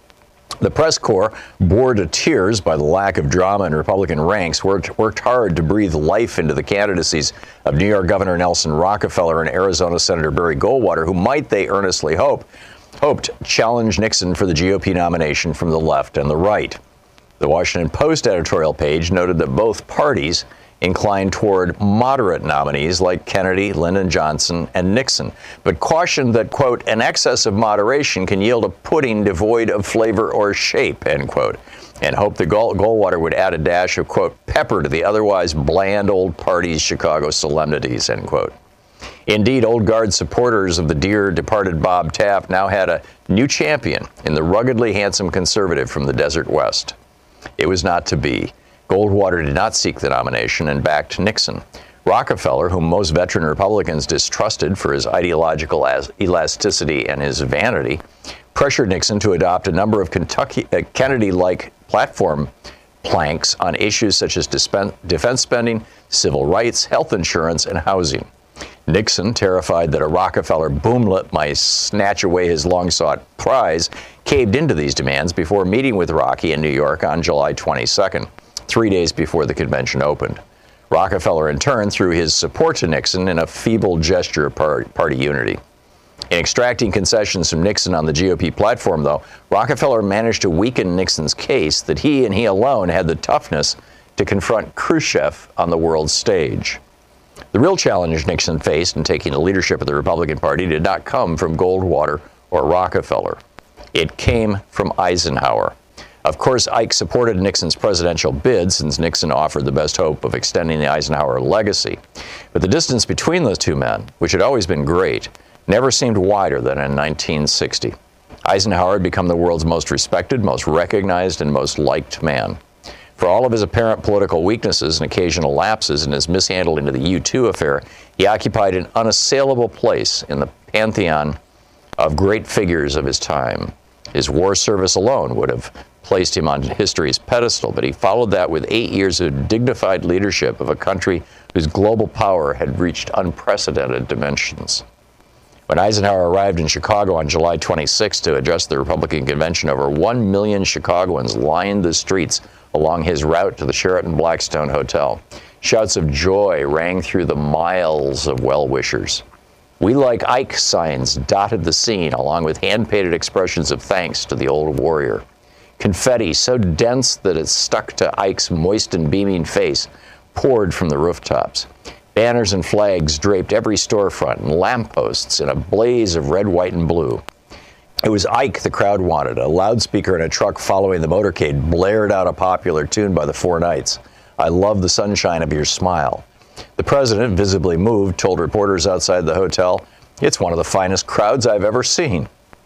The press corps, bored to tears by the lack of drama in Republican ranks, worked hard to breathe life into the candidacies of New York Governor Nelson Rockefeller and Arizona Senator Barry Goldwater, who might, they earnestly hoped, challenge Nixon for the GOP nomination from the left and the right. The Washington Post editorial page noted that both parties inclined toward moderate nominees like Kennedy, Lyndon Johnson, and Nixon, but cautioned that, quote, an excess of moderation can yield a pudding devoid of flavor or shape, end quote, and hoped that Goldwater would add a dash of, quote, pepper to the otherwise bland old party's Chicago solemnities, end quote. Indeed, old guard supporters of the dear departed Bob Taft now had a new champion in the ruggedly handsome conservative from the Desert West. It was not to be. Goldwater did not seek the nomination and backed Nixon. Rockefeller, whom most veteran Republicans distrusted for his ideological elasticity and his vanity, pressured Nixon to adopt a number of Kennedy-like platform planks on issues such as defense spending, civil rights, health insurance, and housing. Nixon, terrified that a Rockefeller boomlet might snatch away his long-sought prize, caved into these demands before meeting with Rocky in New York on July 22nd, 3 days before the convention opened. Rockefeller, in turn, threw his support to Nixon in a feeble gesture of party unity. In extracting concessions from Nixon on the GOP platform, though, Rockefeller managed to weaken Nixon's case that he and he alone had the toughness to confront Khrushchev on the world stage. The real challenge Nixon faced in taking the leadership of the Republican Party did not come from Goldwater or Rockefeller. It came from Eisenhower. Of course, Ike supported Nixon's presidential bid since Nixon offered the best hope of extending the Eisenhower legacy. But the distance between those two men, which had always been great, never seemed wider than in 1960. Eisenhower had become the world's most respected, most recognized, and most liked man. For all of his apparent political weaknesses and occasional lapses in his mishandling of the U-2 affair, he occupied an unassailable place in the pantheon of great figures of his time. His war service alone would have placed him on history's pedestal, but he followed that with 8 years of dignified leadership of a country whose global power had reached unprecedented dimensions. When Eisenhower arrived in Chicago on July 26 to address the Republican convention, over 1 million Chicagoans lined the streets along his route to the Sheraton Blackstone Hotel. Shouts of joy rang through the miles of well-wishers. "We like Ike" signs dotted the scene, along with hand-painted expressions of thanks to the old warrior. Confetti, so dense that it stuck to Ike's moist and beaming face, poured from the rooftops. Banners and flags draped every storefront, and lampposts in a blaze of red, white, and blue. It was Ike the crowd wanted. A loudspeaker in a truck following the motorcade blared out a popular tune by the Four Knights, "I Love the Sunshine of Your Smile." The president, visibly moved, told reporters outside the hotel, "It's one of the finest crowds I've ever seen."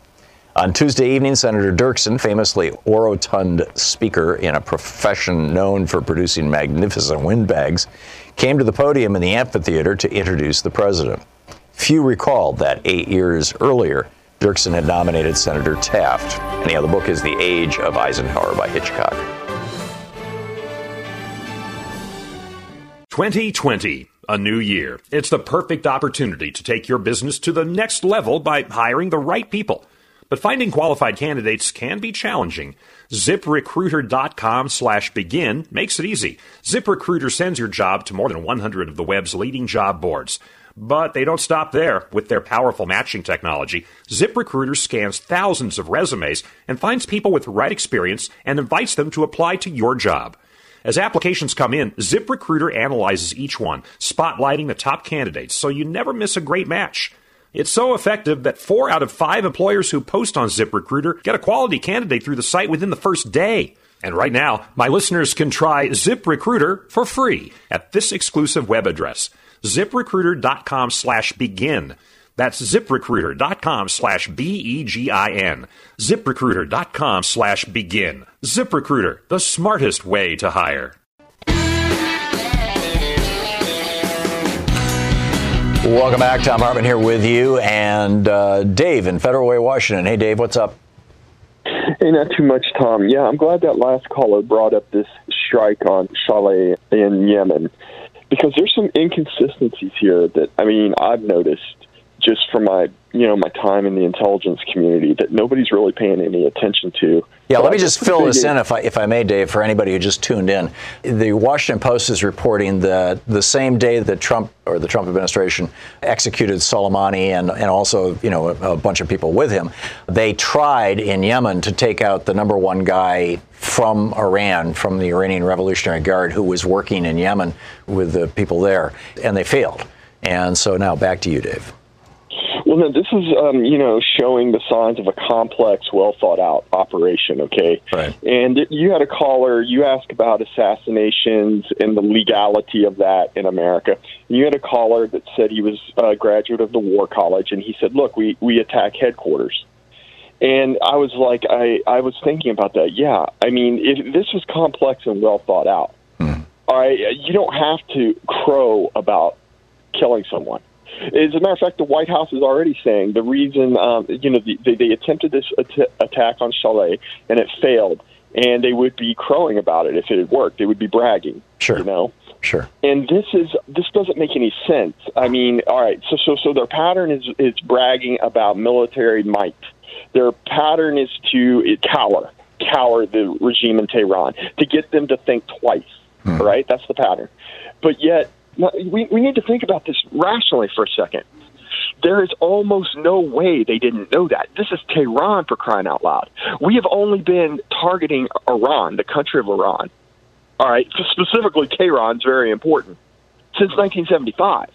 On Tuesday evening, Senator Dirksen, famously orotund speaker in a profession known for producing magnificent windbags, came to the podium in the amphitheater to introduce the president. Few recalled that 8 years earlier, Dirksen had nominated Senator Taft. Anyhow, the book is The Age of Eisenhower by Hitchcock. 2020, a new year. It's the perfect opportunity to take your business to the next level by hiring the right people. But finding qualified candidates can be challenging. ZipRecruiter.com/begin makes it easy. ZipRecruiter sends your job to more than 100 of the web's leading job boards. But they don't stop there. With their powerful matching technology, ZipRecruiter scans thousands of resumes and finds people with the right experience and invites them to apply to your job. As applications come in, ZipRecruiter analyzes each one, spotlighting the top candidates so you never miss a great match. It's so effective that 4 out of 5 employers who post on ZipRecruiter get a quality candidate through the site within the first day. And right now, my listeners can try ZipRecruiter for free at this exclusive web address, ZipRecruiter.com/begin. That's ZipRecruiter.com/BEGIN. ZipRecruiter.com/begin. ZipRecruiter, the smartest way to hire. Welcome back. Thom Hartmann here with you, and Dave in Federal Way, Washington. Hey, Dave, what's up? Hey, not too much, Tom. Yeah, I'm glad that last caller brought up this strike on Shaleh in Yemen, because there's some inconsistencies here that, I mean, I've noticed just from my time in the intelligence community that nobody's really paying any attention to. Yeah, let me just fill this in, if I may, Dave, for anybody who just tuned in. The Washington Post is reporting that the same day that Trump or the Trump administration executed Soleimani and also, a bunch of people with him, they tried in Yemen to take out the number one guy from Iran, from the Iranian Revolutionary Guard, who was working in Yemen with the people there, and they failed. And so now back to you, Dave. Well, no, this is, showing the signs of a complex, well-thought-out operation, okay? Right. And you had a caller, you asked about assassinations and the legality of that in America. And you had a caller that said he was a graduate of the War College, and he said, look, we attack headquarters. And I was like, I was thinking about that. Yeah, I mean, if this was complex and well-thought out, all right, you don't have to crow about killing someone. As a matter of fact, the White House is already saying the reason, they attempted this attack on Shaleh and it failed, and they would be crowing about it if it had worked. They would be bragging. Sure. Sure. And this doesn't make any sense. I mean, all right, so their pattern is bragging about military might. Their pattern is to cower the regime in Tehran, to get them to think twice. All right, that's the pattern. But yet, we need to think about this rationally for a second. There is almost no way they didn't know that. This is Tehran, for crying out loud. We have only been targeting Iran, the country of Iran. All right, specifically Tehran is very important, since 1975.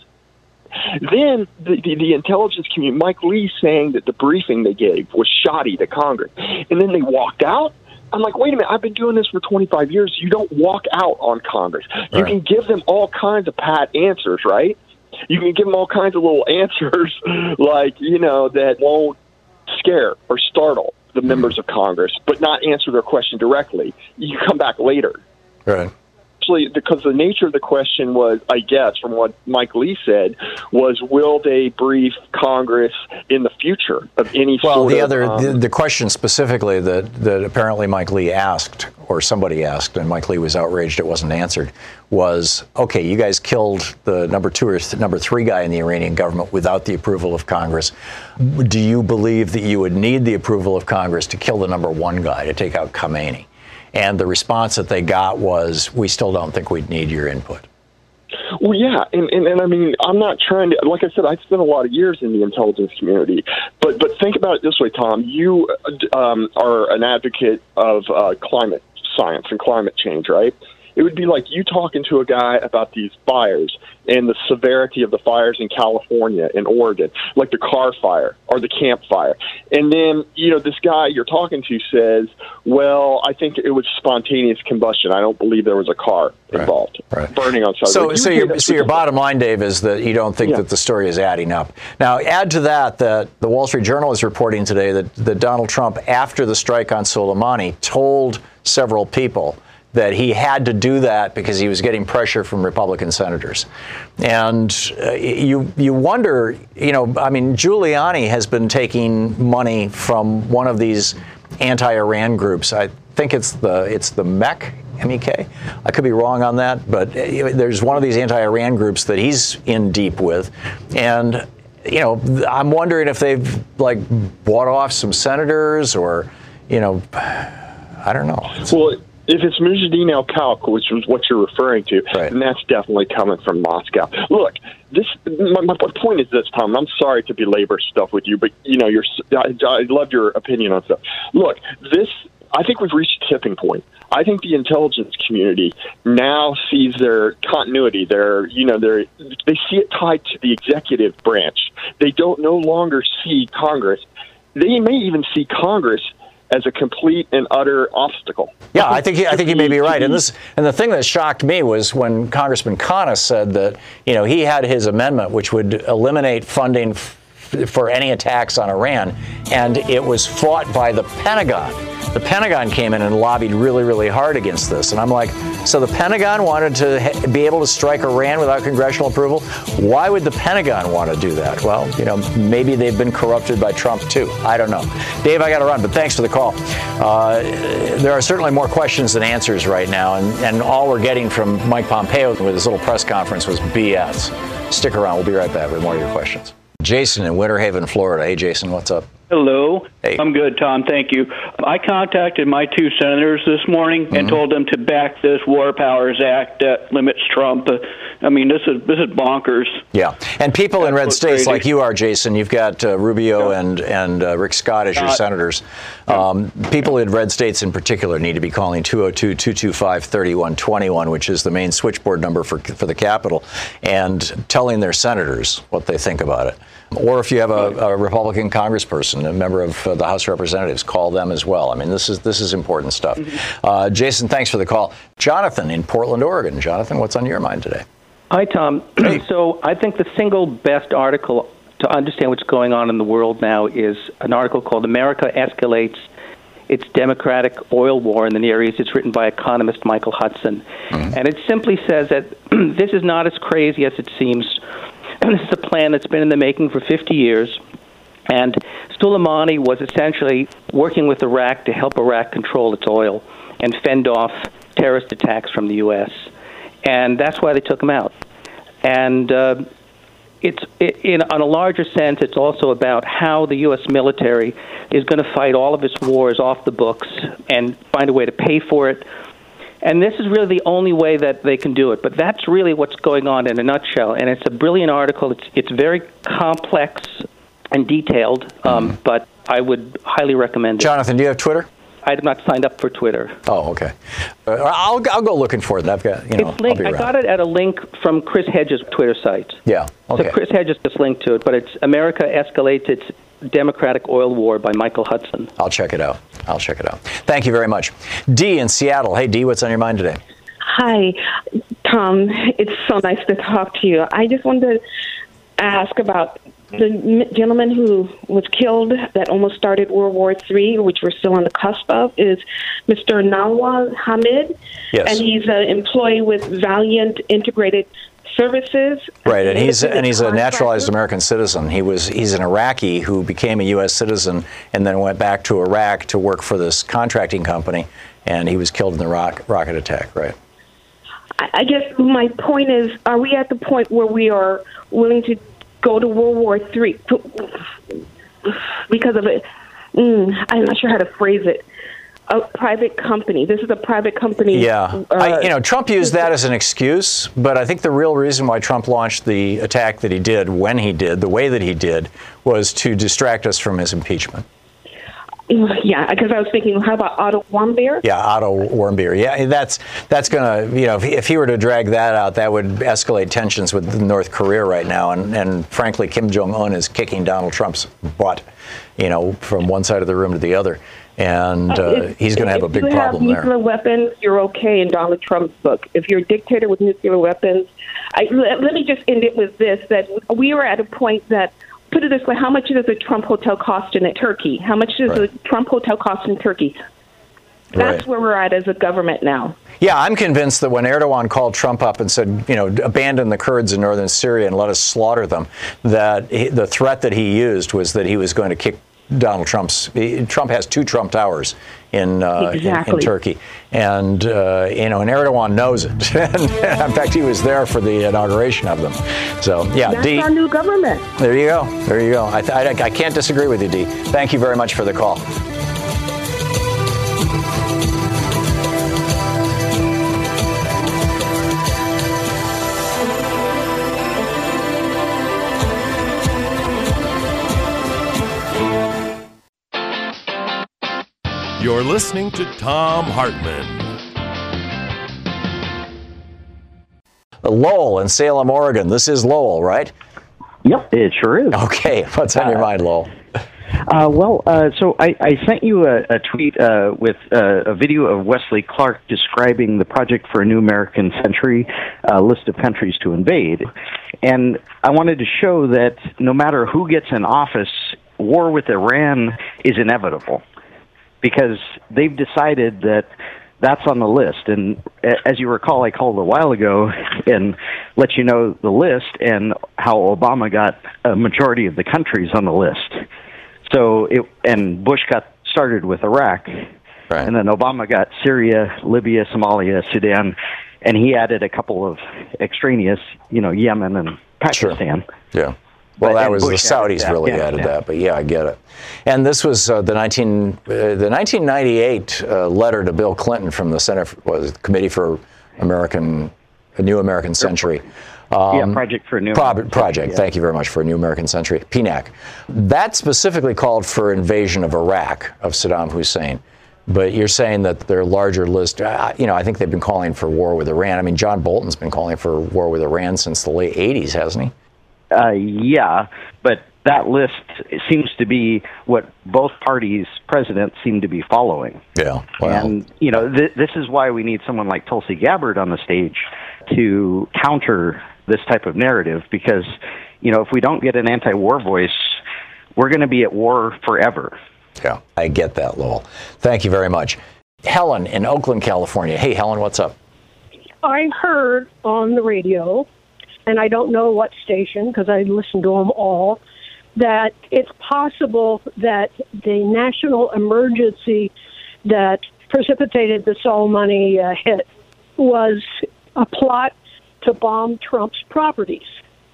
Then the intelligence community, Mike Lee saying that the briefing they gave was shoddy to Congress. And then they walked out. I'm like, wait a minute, I've been doing this for 25 years. You don't walk out on Congress. You can give them all kinds of pat answers, right? You can give them all kinds of little answers like, that won't scare or startle the members of Congress, but not answer their question directly. You come back later. Right. Actually, because the nature of the question was, I guess, from what Mike Lee said, was will they brief Congress in the future of any sort of... the question specifically that apparently Mike Lee asked, or somebody asked, and Mike Lee was outraged it wasn't answered, was, okay, you guys killed the number 2 or number 3 guy in the Iranian government without the approval of Congress. Do you believe that you would need the approval of Congress to kill the number 1 guy, to take out Khamenei? And the response that they got was, we still don't think we'd need your input. Well, yeah, and I mean, I'm not trying to, like I said, I spent a lot of years in the intelligence community, but think about it this way, Tom. You are an advocate of climate science and climate change, right? It would be like you talking to a guy about these fires and the severity of the fires in California and Oregon, like the car fire or the camp fire. And then, this guy you're talking to says, well, I think it was spontaneous combustion. I don't believe there was a car involved burning on site. So your bottom line, Dave, is that you don't think that the story is adding up. Now, add to that the Wall Street Journal is reporting today that Donald Trump, after the strike on Soleimani, told several people that he had to do that because he was getting pressure from Republican senators. And you wonder, Giuliani has been taking money from one of these anti-Iran groups. I think it's the MEC, MEK. I could be wrong on that, but there's one of these anti-Iran groups that he's in deep with. And, I'm wondering if they've, bought off some senators or, I don't know. Well, if it's Mujahideen al-Khalq, which is what you're referring to, then that's definitely coming from Moscow. Look, my point is this, Tom. I'm sorry to belabor stuff with you, but I love your opinion on stuff. Look, I think we've reached a tipping point. I think the intelligence community now sees their continuity. They see it tied to the executive branch. They don't no longer see Congress. They may even see Congress as a complete and utter obstacle. Yeah, I think you may be right. And the thing that shocked me was when Congressman Khanna said that he had his amendment, which would eliminate funding for any attacks on Iran, and it was fought by the Pentagon. The Pentagon came in and lobbied really, really hard against this. And I'm like, so the Pentagon wanted to be able to strike Iran without congressional approval? Why would the Pentagon want to do that? Well, maybe they've been corrupted by Trump, too. I don't know. Dave, I got to run, but thanks for the call. There are certainly more questions than answers right now, and all we're getting from Mike Pompeo with his little press conference was BS. Stick around. We'll be right back with more of your questions. Jason in Winter Haven, Florida. Hey, Jason, what's up? Hello. Hey. I'm good, Tom. Thank you. I contacted my two senators this morning and told them to back this War Powers Act that limits Trump. This is bonkers. Yeah, and people in red states like you are, Jason. You've got Rubio and Rick Scott as your senators. People in red states in particular need to be calling 202-225-3121, which is the main switchboard number for the Capitol, and telling their senators what they think about it. Or if you have a Republican congressperson, a member of the House of Representatives, call them as well. This is important stuff. Jason, thanks for the call. Jonathan in Portland, Oregon. Jonathan, what's on your mind today? Hi, Tom. So I think the single best article to understand what's going on in the world now is an article called America Escalates Its Democratic Oil War in the Near East. It's written by economist Michael Hudson. And it simply says that this is not as crazy as it seems. This is a plan that's been in the making for 50 years, and Soleimani was essentially working with Iraq to help Iraq control its oil and fend off terrorist attacks from the U.S., and that's why they took him out. And on a larger sense, it's also about how the U.S. military is going to fight all of its wars off the books and find a way to pay for it. And this is really the only way that they can do it. But that's really what's going on in a nutshell. And it's a brilliant article. It's very complex and detailed, but I would highly recommend it. Jonathan, do you have Twitter? I have not signed up for Twitter. Oh, okay. I'll go looking for it. I've got, I got it at a link from Chris Hedges' Twitter site. Yeah, okay. So Chris Hedges just linked to it, but it's America Escalates Its Democratic Oil War by Michael Hudson. I'll check it out. Thank you very much. Dee in Seattle. Hey, Dee, what's on your mind today? Hi, Tom. It's so nice to talk to you. I just wanted to ask about the gentleman who was killed that almost started World War III, which we're still on the cusp of, is Mr. Nawaz Hamid. Yes. And he's an employee with Valiant Integrated Services. Right, and he's a naturalized American citizen. He's an Iraqi who became a U.S. citizen and then went back to Iraq to work for this contracting company, and he was killed in the rocket attack, right? I guess my point is, are we at the point where we are willing to go to World War III because of it? I'm not sure how to phrase it. A private company. This is a private company. Yeah. Trump used that as an excuse, but I think the real reason why Trump launched the attack that he did, when he did, the way that he did, was to distract us from his impeachment. Yeah, because I was thinking, how about Otto Warmbier? Yeah, Otto Warmbier. Yeah, that's going to, if he were to drag that out, that would escalate tensions with North Korea right now. And frankly, Kim Jong-un is kicking Donald Trump's butt, from one side of the room to the other. And he's going to have a big problem there. If you have nuclear weapons, you're okay in Donald Trump's book. If you're a dictator with nuclear weapons, let me just end it with this, that we are at a point that, put it this way, how much does a Trump hotel cost in Turkey? How much does a Trump hotel cost in Turkey? That's where we're at as a government now. Yeah, I'm convinced that when Erdogan called Trump up and said, abandon the Kurds in northern Syria and let us slaughter them, that the threat that he used was that he was going to kick Donald Trump's. Trump has 2 Trump Towers in Turkey, and and Erdogan knows it. In fact, he was there for the inauguration of them. So yeah, that's Dee, our new government. There you go. There you go. I can't disagree with you, Dee. Thank you very much for the call. You're listening to Thom Hartmann. Lowell in Salem, Oregon. This is Lowell, right? Yep, it sure is. Okay, what's on your mind, Lowell? So I sent you a tweet with a video of Wesley Clark describing the Project for a New American Century, list of countries to invade. And I wanted to show that no matter who gets in office, war with Iran is inevitable, because they've decided that that's on the list. And as you recall, I called a while ago and let you know the list and how Obama got a majority of the countries on the list. And Bush got started with Iraq, right. And then Obama got Syria, Libya, Somalia, Sudan, and he added a couple of extraneous, Yemen and Pakistan. Sure. Yeah. Well, that was the Saudis really added that, but yeah, I get it. And this was the 1998 letter to Bill Clinton from the Committee for a New American Century. Project for a New American Century. Thank you very much, for a New American Century. PNAC. That specifically called for invasion of Iraq, of Saddam Hussein. But you're saying that their larger list, I think they've been calling for war with Iran. I mean, John Bolton's been calling for war with Iran since the late 80s, hasn't he? Yeah, but that list seems to be what both parties' presidents seem to be following. Yeah. Wow. And, this is why we need someone like Tulsi Gabbard on the stage to counter this type of narrative, because, if we don't get an anti-war voice, we're going to be at war forever. Yeah, I get that, Lowell. Thank you very much. Helen in Oakland, California. Hey, Helen, what's up? I heard on the radio, and I don't know what station because I listened to them all, that it's possible that the national emergency that precipitated the Soleimani hit was a plot to bomb Trump's properties.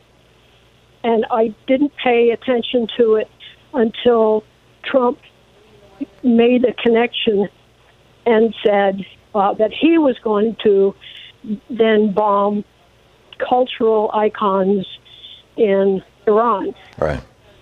And I didn't pay attention to it until Trump made a connection and said that he was going to then bomb cultural icons in Iran. Right.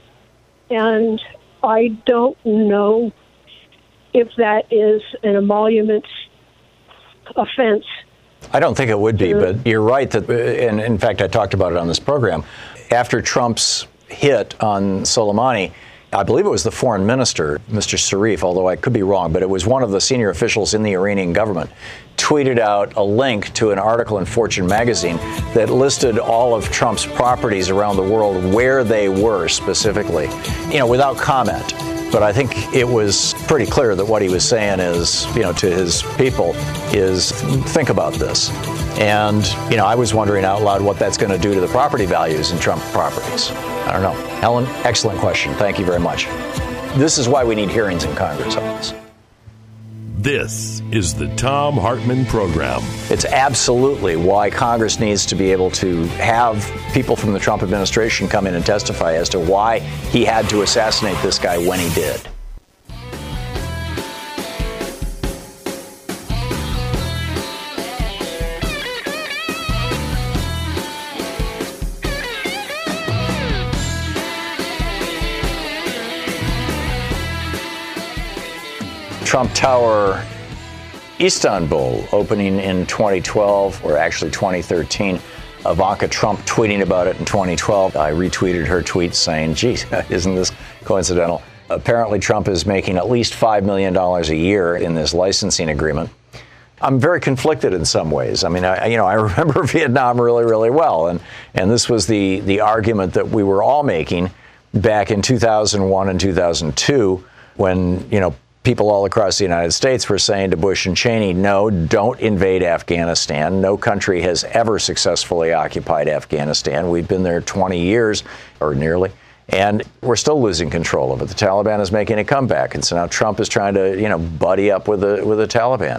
And I don't know if that is an emolument offense. I don't think it would be, but you're right that, and in fact, I talked about it on this program. After Trump's hit on Soleimani, I believe it was the foreign minister, Mr. Zarif, although I could be wrong, but it was one of the senior officials in the Iranian government, tweeted out a link to an article in Fortune magazine that listed all of Trump's properties around the world, where they were specifically, without comment. But I think it was pretty clear that what he was saying is, to his people is, think about this. And, I was wondering out loud what that's going to do to the property values in Trump properties. I don't know. Helen, excellent question. Thank you very much. This is why we need hearings in Congress on this. This is the Thom Hartmann Program. It's absolutely why Congress needs to be able to have people from the Trump administration come in and testify as to why he had to assassinate this guy when he did. Trump Tower, Istanbul, opening in 2012, or actually 2013. Ivanka Trump tweeting about it in 2012. I retweeted her tweet saying, geez, isn't this coincidental? Apparently, Trump is making at least $5 million a year in this licensing agreement. I'm very conflicted in some ways. I mean, I remember Vietnam really, really well. And this was the argument that we were all making back in 2001 and 2002 when, people all across the United States were saying to Bush and Cheney, no, don't invade Afghanistan. No country has ever successfully occupied Afghanistan. We've been there 20 years, or nearly, And we're still losing control of it. The Taliban is making a comeback, and so now Trump is trying to, buddy up with the Taliban.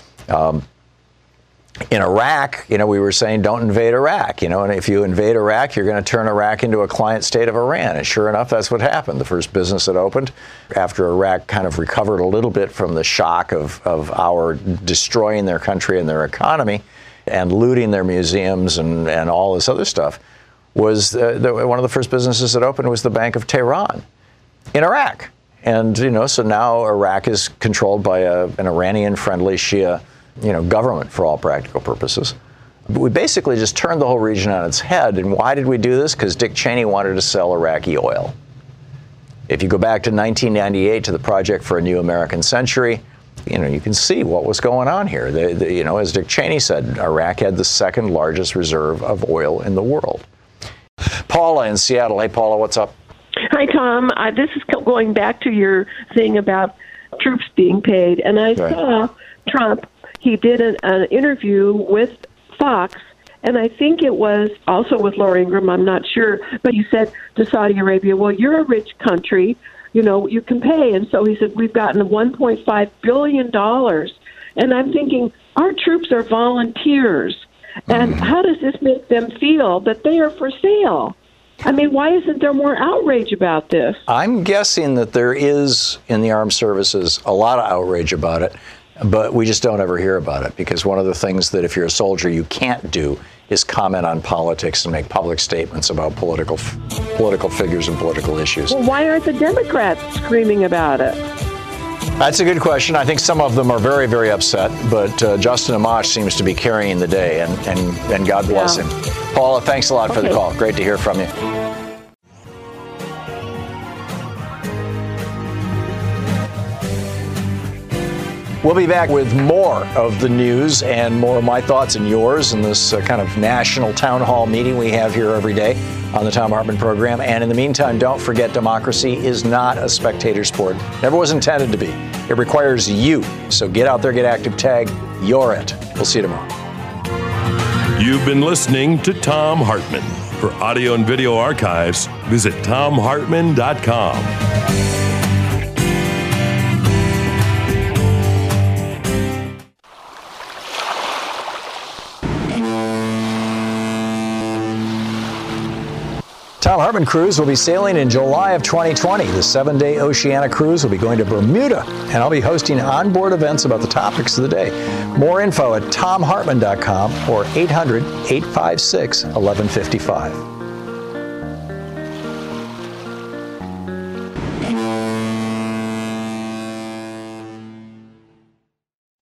In Iraq, we were saying don't invade Iraq, and if you invade Iraq, you're going to turn Iraq into a client state of Iran. And sure enough, that's what happened. The first business that opened after Iraq kind of recovered a little bit from the shock of our destroying their country and their economy and looting their museums and all this other stuff, was one of the first businesses that opened was the Bank of Tehran in Iraq. And, so now Iraq is controlled by an Iranian-friendly Shia, government for all practical purposes. We basically just turned the whole region on its head. And why did we do this? Because Dick Cheney wanted to sell Iraqi oil. If you go back to 1998 to the Project for a New American Century, you can see what was going on here. As Dick Cheney said, Iraq had the second largest reserve of oil in the world. Paula in Seattle. Hey, Paula, what's up? Hi, Tom. This is going back to your thing about troops being paid. And I saw Trump, he did an interview with Fox, and I think it was also with Laura Ingraham, I'm not sure, but he said to Saudi Arabia, well, you're a rich country, you can pay. And so he said, we've gotten $1.5 billion. And I'm thinking, our troops are volunteers. And how does this make them feel that they are for sale? I mean, why isn't there more outrage about this? I'm guessing that there is in the armed services a lot of outrage about it, but we just don't ever hear about it, because one of the things that if you're a soldier you can't do is comment on politics and make public statements about political figures and political issues. Well, why aren't the Democrats screaming about it? That's a good question. I think some of them are very, very upset, but Justin Amash seems to be carrying the day, and God bless him. Paula, thanks a lot for the call. Great to hear from you. We'll be back with more of the news and more of my thoughts and yours in this kind of national town hall meeting we have here every day on the Thom Hartmann program. And in the meantime, don't forget, democracy is not a spectator sport. Never was intended to be. It requires you. So get out there, get active, tag, you're it. We'll see you tomorrow. You've been listening to Thom Hartmann. For audio and video archives, visit ThomHartmann.com. Thom Hartmann Cruise will be sailing in July of 2020. The 7-day Oceania cruise will be going to Bermuda, and I'll be hosting onboard events about the topics of the day. More info at ThomHartmann.com or 800-856-1155.